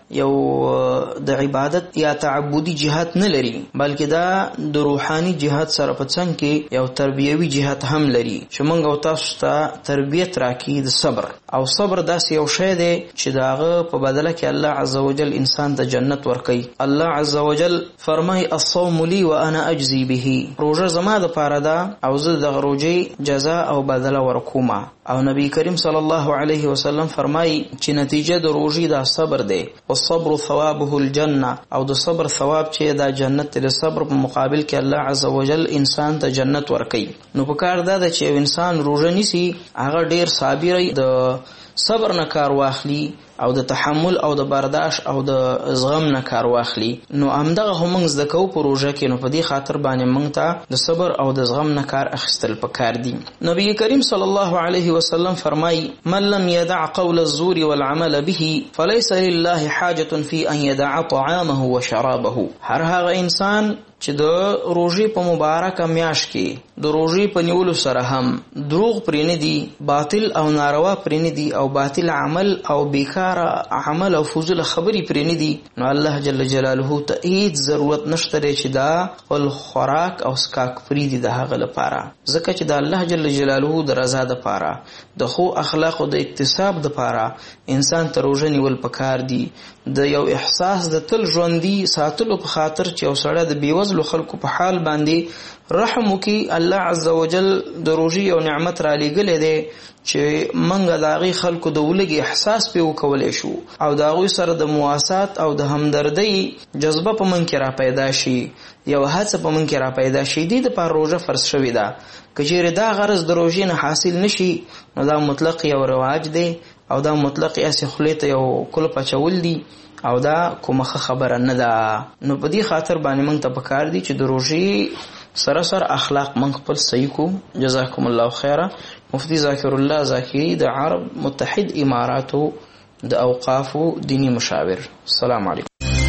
یو د عبادت یا تعبدي جهات نه لري بلکې دا د روحاني جهات سره په څنګ کې یو تربیوي جهات هم لري چې موږ او تاسو ته تربیت راکړي د صبر. او صبر داسې یو شی دی چې داغه په بدله کې الله عزوجل انسان ته جنت ورکوي. الله عزوجل فرمای الصوم لي وانا اجزي به. روزه زما د پاره ده او زه د روزې جزاء او بدله ورکوم. او نبی کریم صلی الله علیه وسلم فرمای چې نتیجه د روزې دا صبر دی. والصبر ثوابه الجنه. او د صبر ثواب چې دا جنت دی. د صبر په مقابل کې الله عزوجل انسان ته جنت ورکوي. نو په کار دا چې انسان روزه نیسي هغه ډیر صابر د صبر نه کار واخلي او د تحمل او د برداشت او د زغم نه کار واخلي. نو همدغه هم موږ زده کوو په روزه کې. نو په دې خاطر باندې موږ ته د صبر او د زغم نه کار اخیستل پکار دي. نبی کریم صلی الله علیه وسلم فرمای من لم يدع قول الزور والعمل به فليس لله حاجة في ان يدع طعامه وشرابه. هر هغه انسان چې د روزې په مبارکه میاشت کې د روزې په نیولو سره هم دروغ پرې نه دي، باطل او ناروا پرې نه دي او باطل عمل او بیکاره عمل او فضول خبرې پرې نه دي، نو الله جل جلاله ته هیڅ ضرورت نشته چې دا خپل خوراک او سکاک پرې دي د هغه لپاره. ځکه چې د الله جل جلاله د رضا دپاره د خو اخلاق او د اکتساب دپاره انسان ته روزه نیول پکار دي. د یو احساس د تل ژوندي ساتلو په خاطر چې یو سړی د بېوزلو خلکو په حال باندې رحم وکړي. الله عزوجل د روزې یو نعمت را لېږلی دی چې موږ د هغې خلکو د ولږې احساس پرې وکولی شو او د هغوی سره د مواسات او د همدردۍ جذبه په موږ کې را پیدا شي، یو هڅه په موږ کې را پیدا شي. دې دپاره روژه فرض شوې ده. که چیرې دا غرض د روژې نه حاصل نشي نو دا مطلق یو رواج دی او دا مطلق یاسې خولې ته یو کلپ اچول دي او دا کومه خبره نه ده. نو په دې خاطر باندې موږ ته پکار دي چې د روژې سره سره اخلاق موږ خپل صحیح کو. جزاکم الله خیره. مفتی ذاکر الله ذاکری د عرب متحد اماراتو د اوقافو دینی مشاور. السلام علیکم.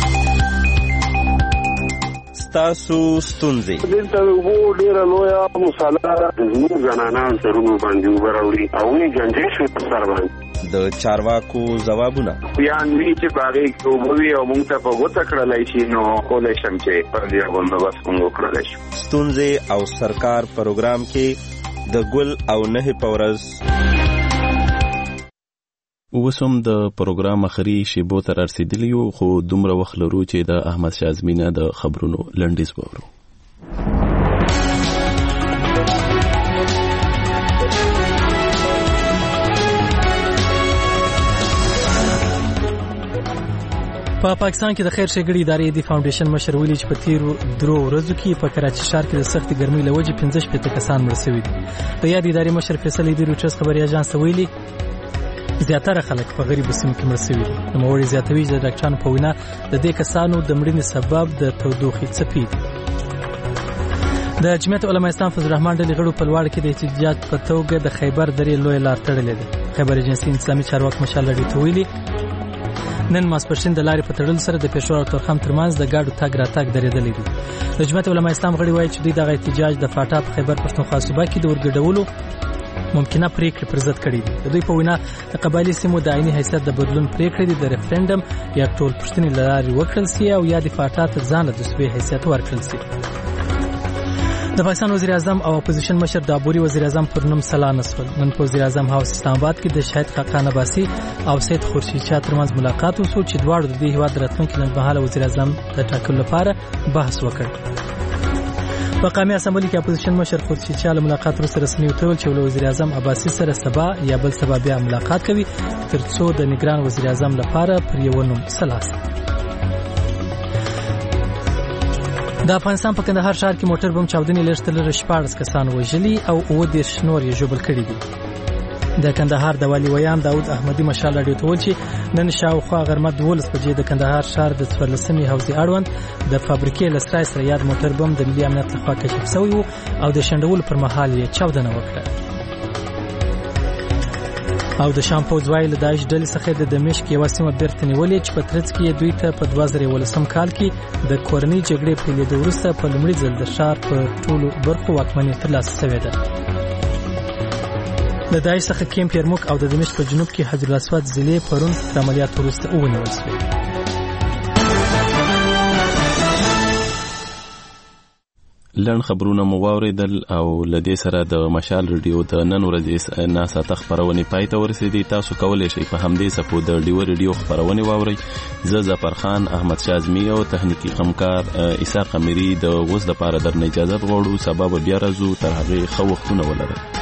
ستاسو ستونزې دلته وو ډیره لویه مساله زموږ زنانان سرونو باندې وبراوړي او یې ګنجې شوې په سر باندې د چارواکو ځوابونه بیان وی چې باغې کوموي او موږ ته په غوته کړلای شي نو کولای شم چې پر دې باندې بس موږ کړلای شو. ستونزې او سرکار پروګرام کې د ګل او نه پورز اوسم د پروګرام اخري شیبو تر رسیدلی یو، خو دومره وخت لرو چې د احمد شاه ازمینه د خبرونو لنډیز وورو. په پاکستان کې د خیر ښېګړې ادارې د فاونډیشن مشر ویلي چې په تیرو 3 ورځو کې په کراچي ښار کې د سختې ګرمۍ له وجې 15 کسان مړه شوي دي. د یاد ادارې مشر فیصل ایدي رویټرز خبري اژانس ته ویلي زیاتره خلک په غریبو سیمو کې مړه شوي دي. نوموړي زیاتوي چې د ډاکټرانو په وینا د دې کسانو د مړینې سبب د تودوخې څپې دي. د جمعیت علما اسلام فضل الرحمن ډلې غړو په لوړ کې د احتجاج په توګه د خیبر درې لوی لار تړلې ده. خیبر ایجنسي اسلامي چارواک مشال لړۍ ته ویلي نن ماسپښین د لارې په تړلو سره د پېښور او تورخم ترمنځ د ګاډو تګ راتګ درېدلی دي. د جمعیت علما اسلام غړي وایي چې دوی دغه احتجاج د فاټا په خیبر پښتونخوا صوبه کې د ورګډولو ممکنه پریکړې پر ضد کړې دي. د دوی په وینا د قبایلي سیمو د عیني حیثیت د بدلون پریکړې د ریفرنډم یا ټول پوښتنې له لارې وکړل سي او یا د فاټا ته ځان له صوبې حیثیت ورکړل سي. د پاکستان وزیر اعظم او اپوزیشن مشر د عبوري وزیر اعظم پر نوم سلا نسول. نن په وزیر اعظم هاوس اسلام آباد کې د شهید خاقان عباسي او سید خورشید شاه ترمنځ ملاقات وشو چې دواړو د دې هیواد راتلونکي لنډمهاله وزیر اعظم د ټاکلو لپاره بحث وکړ. په قومي اسامبلې کې اپوزیشن مشر خورشید شاه له ملاقات وروسته رسمي وتویل چې له وزیر اعظم عباسي سره سبا یا بل سبا بیا ملاقات کوي ترڅو د نگران وزیر اعظم لپاره پر یو نوم سلاست. د افغانستان په کندهار ښار کې موټر بم چاودنې لږ تر لږه 14 کسان وژلي او 19 نور یې ژوبل کړي دي. د کندهار د والي ویان داود احمدي مشال راډیو ته ویل چې نن شاوخوا غرمه 12 بجې د کندهار ښار د 14مې حوزې اړوند د فابریکې لسرای سره یاد موټر بم د ملي امنیت لخوا کشف شوی و او د شنډولو پر مهال یې چاودنه وکړه. او د شام پوځ وایي له داعش ډلې څخه د دمشق یوه سیمه بیرته نیولې چې په ترڅ کې دوی ته په 2018 کال کې د کورنۍ جګړې پیلېدو وروسته په لومړي ځل د ښار په ټولو برخو واکمني ترلاسه شوې ده. د داعش څخه کیمپ یرموک او د دمشق په جنوب کې حجر الاسود ضلعې پرون تر عملیات وروسته ونیول شوې. لړن خبرونه مو واوریدل او لدې سره د مشال ریډیو د نن ورځې ناسا خبرونه پای ته ورسېدې. تاسو کولای شئ په همدې صفو د ډیو ریډیو خبرونه واورئ. زه ظفر خان احمد شازمی او تخنیکی همکار عیسی قمری د غوښ د پاره درنه اجازه غواړو. سبب بیا راځو، تر هغه خو وختونه ولرئ.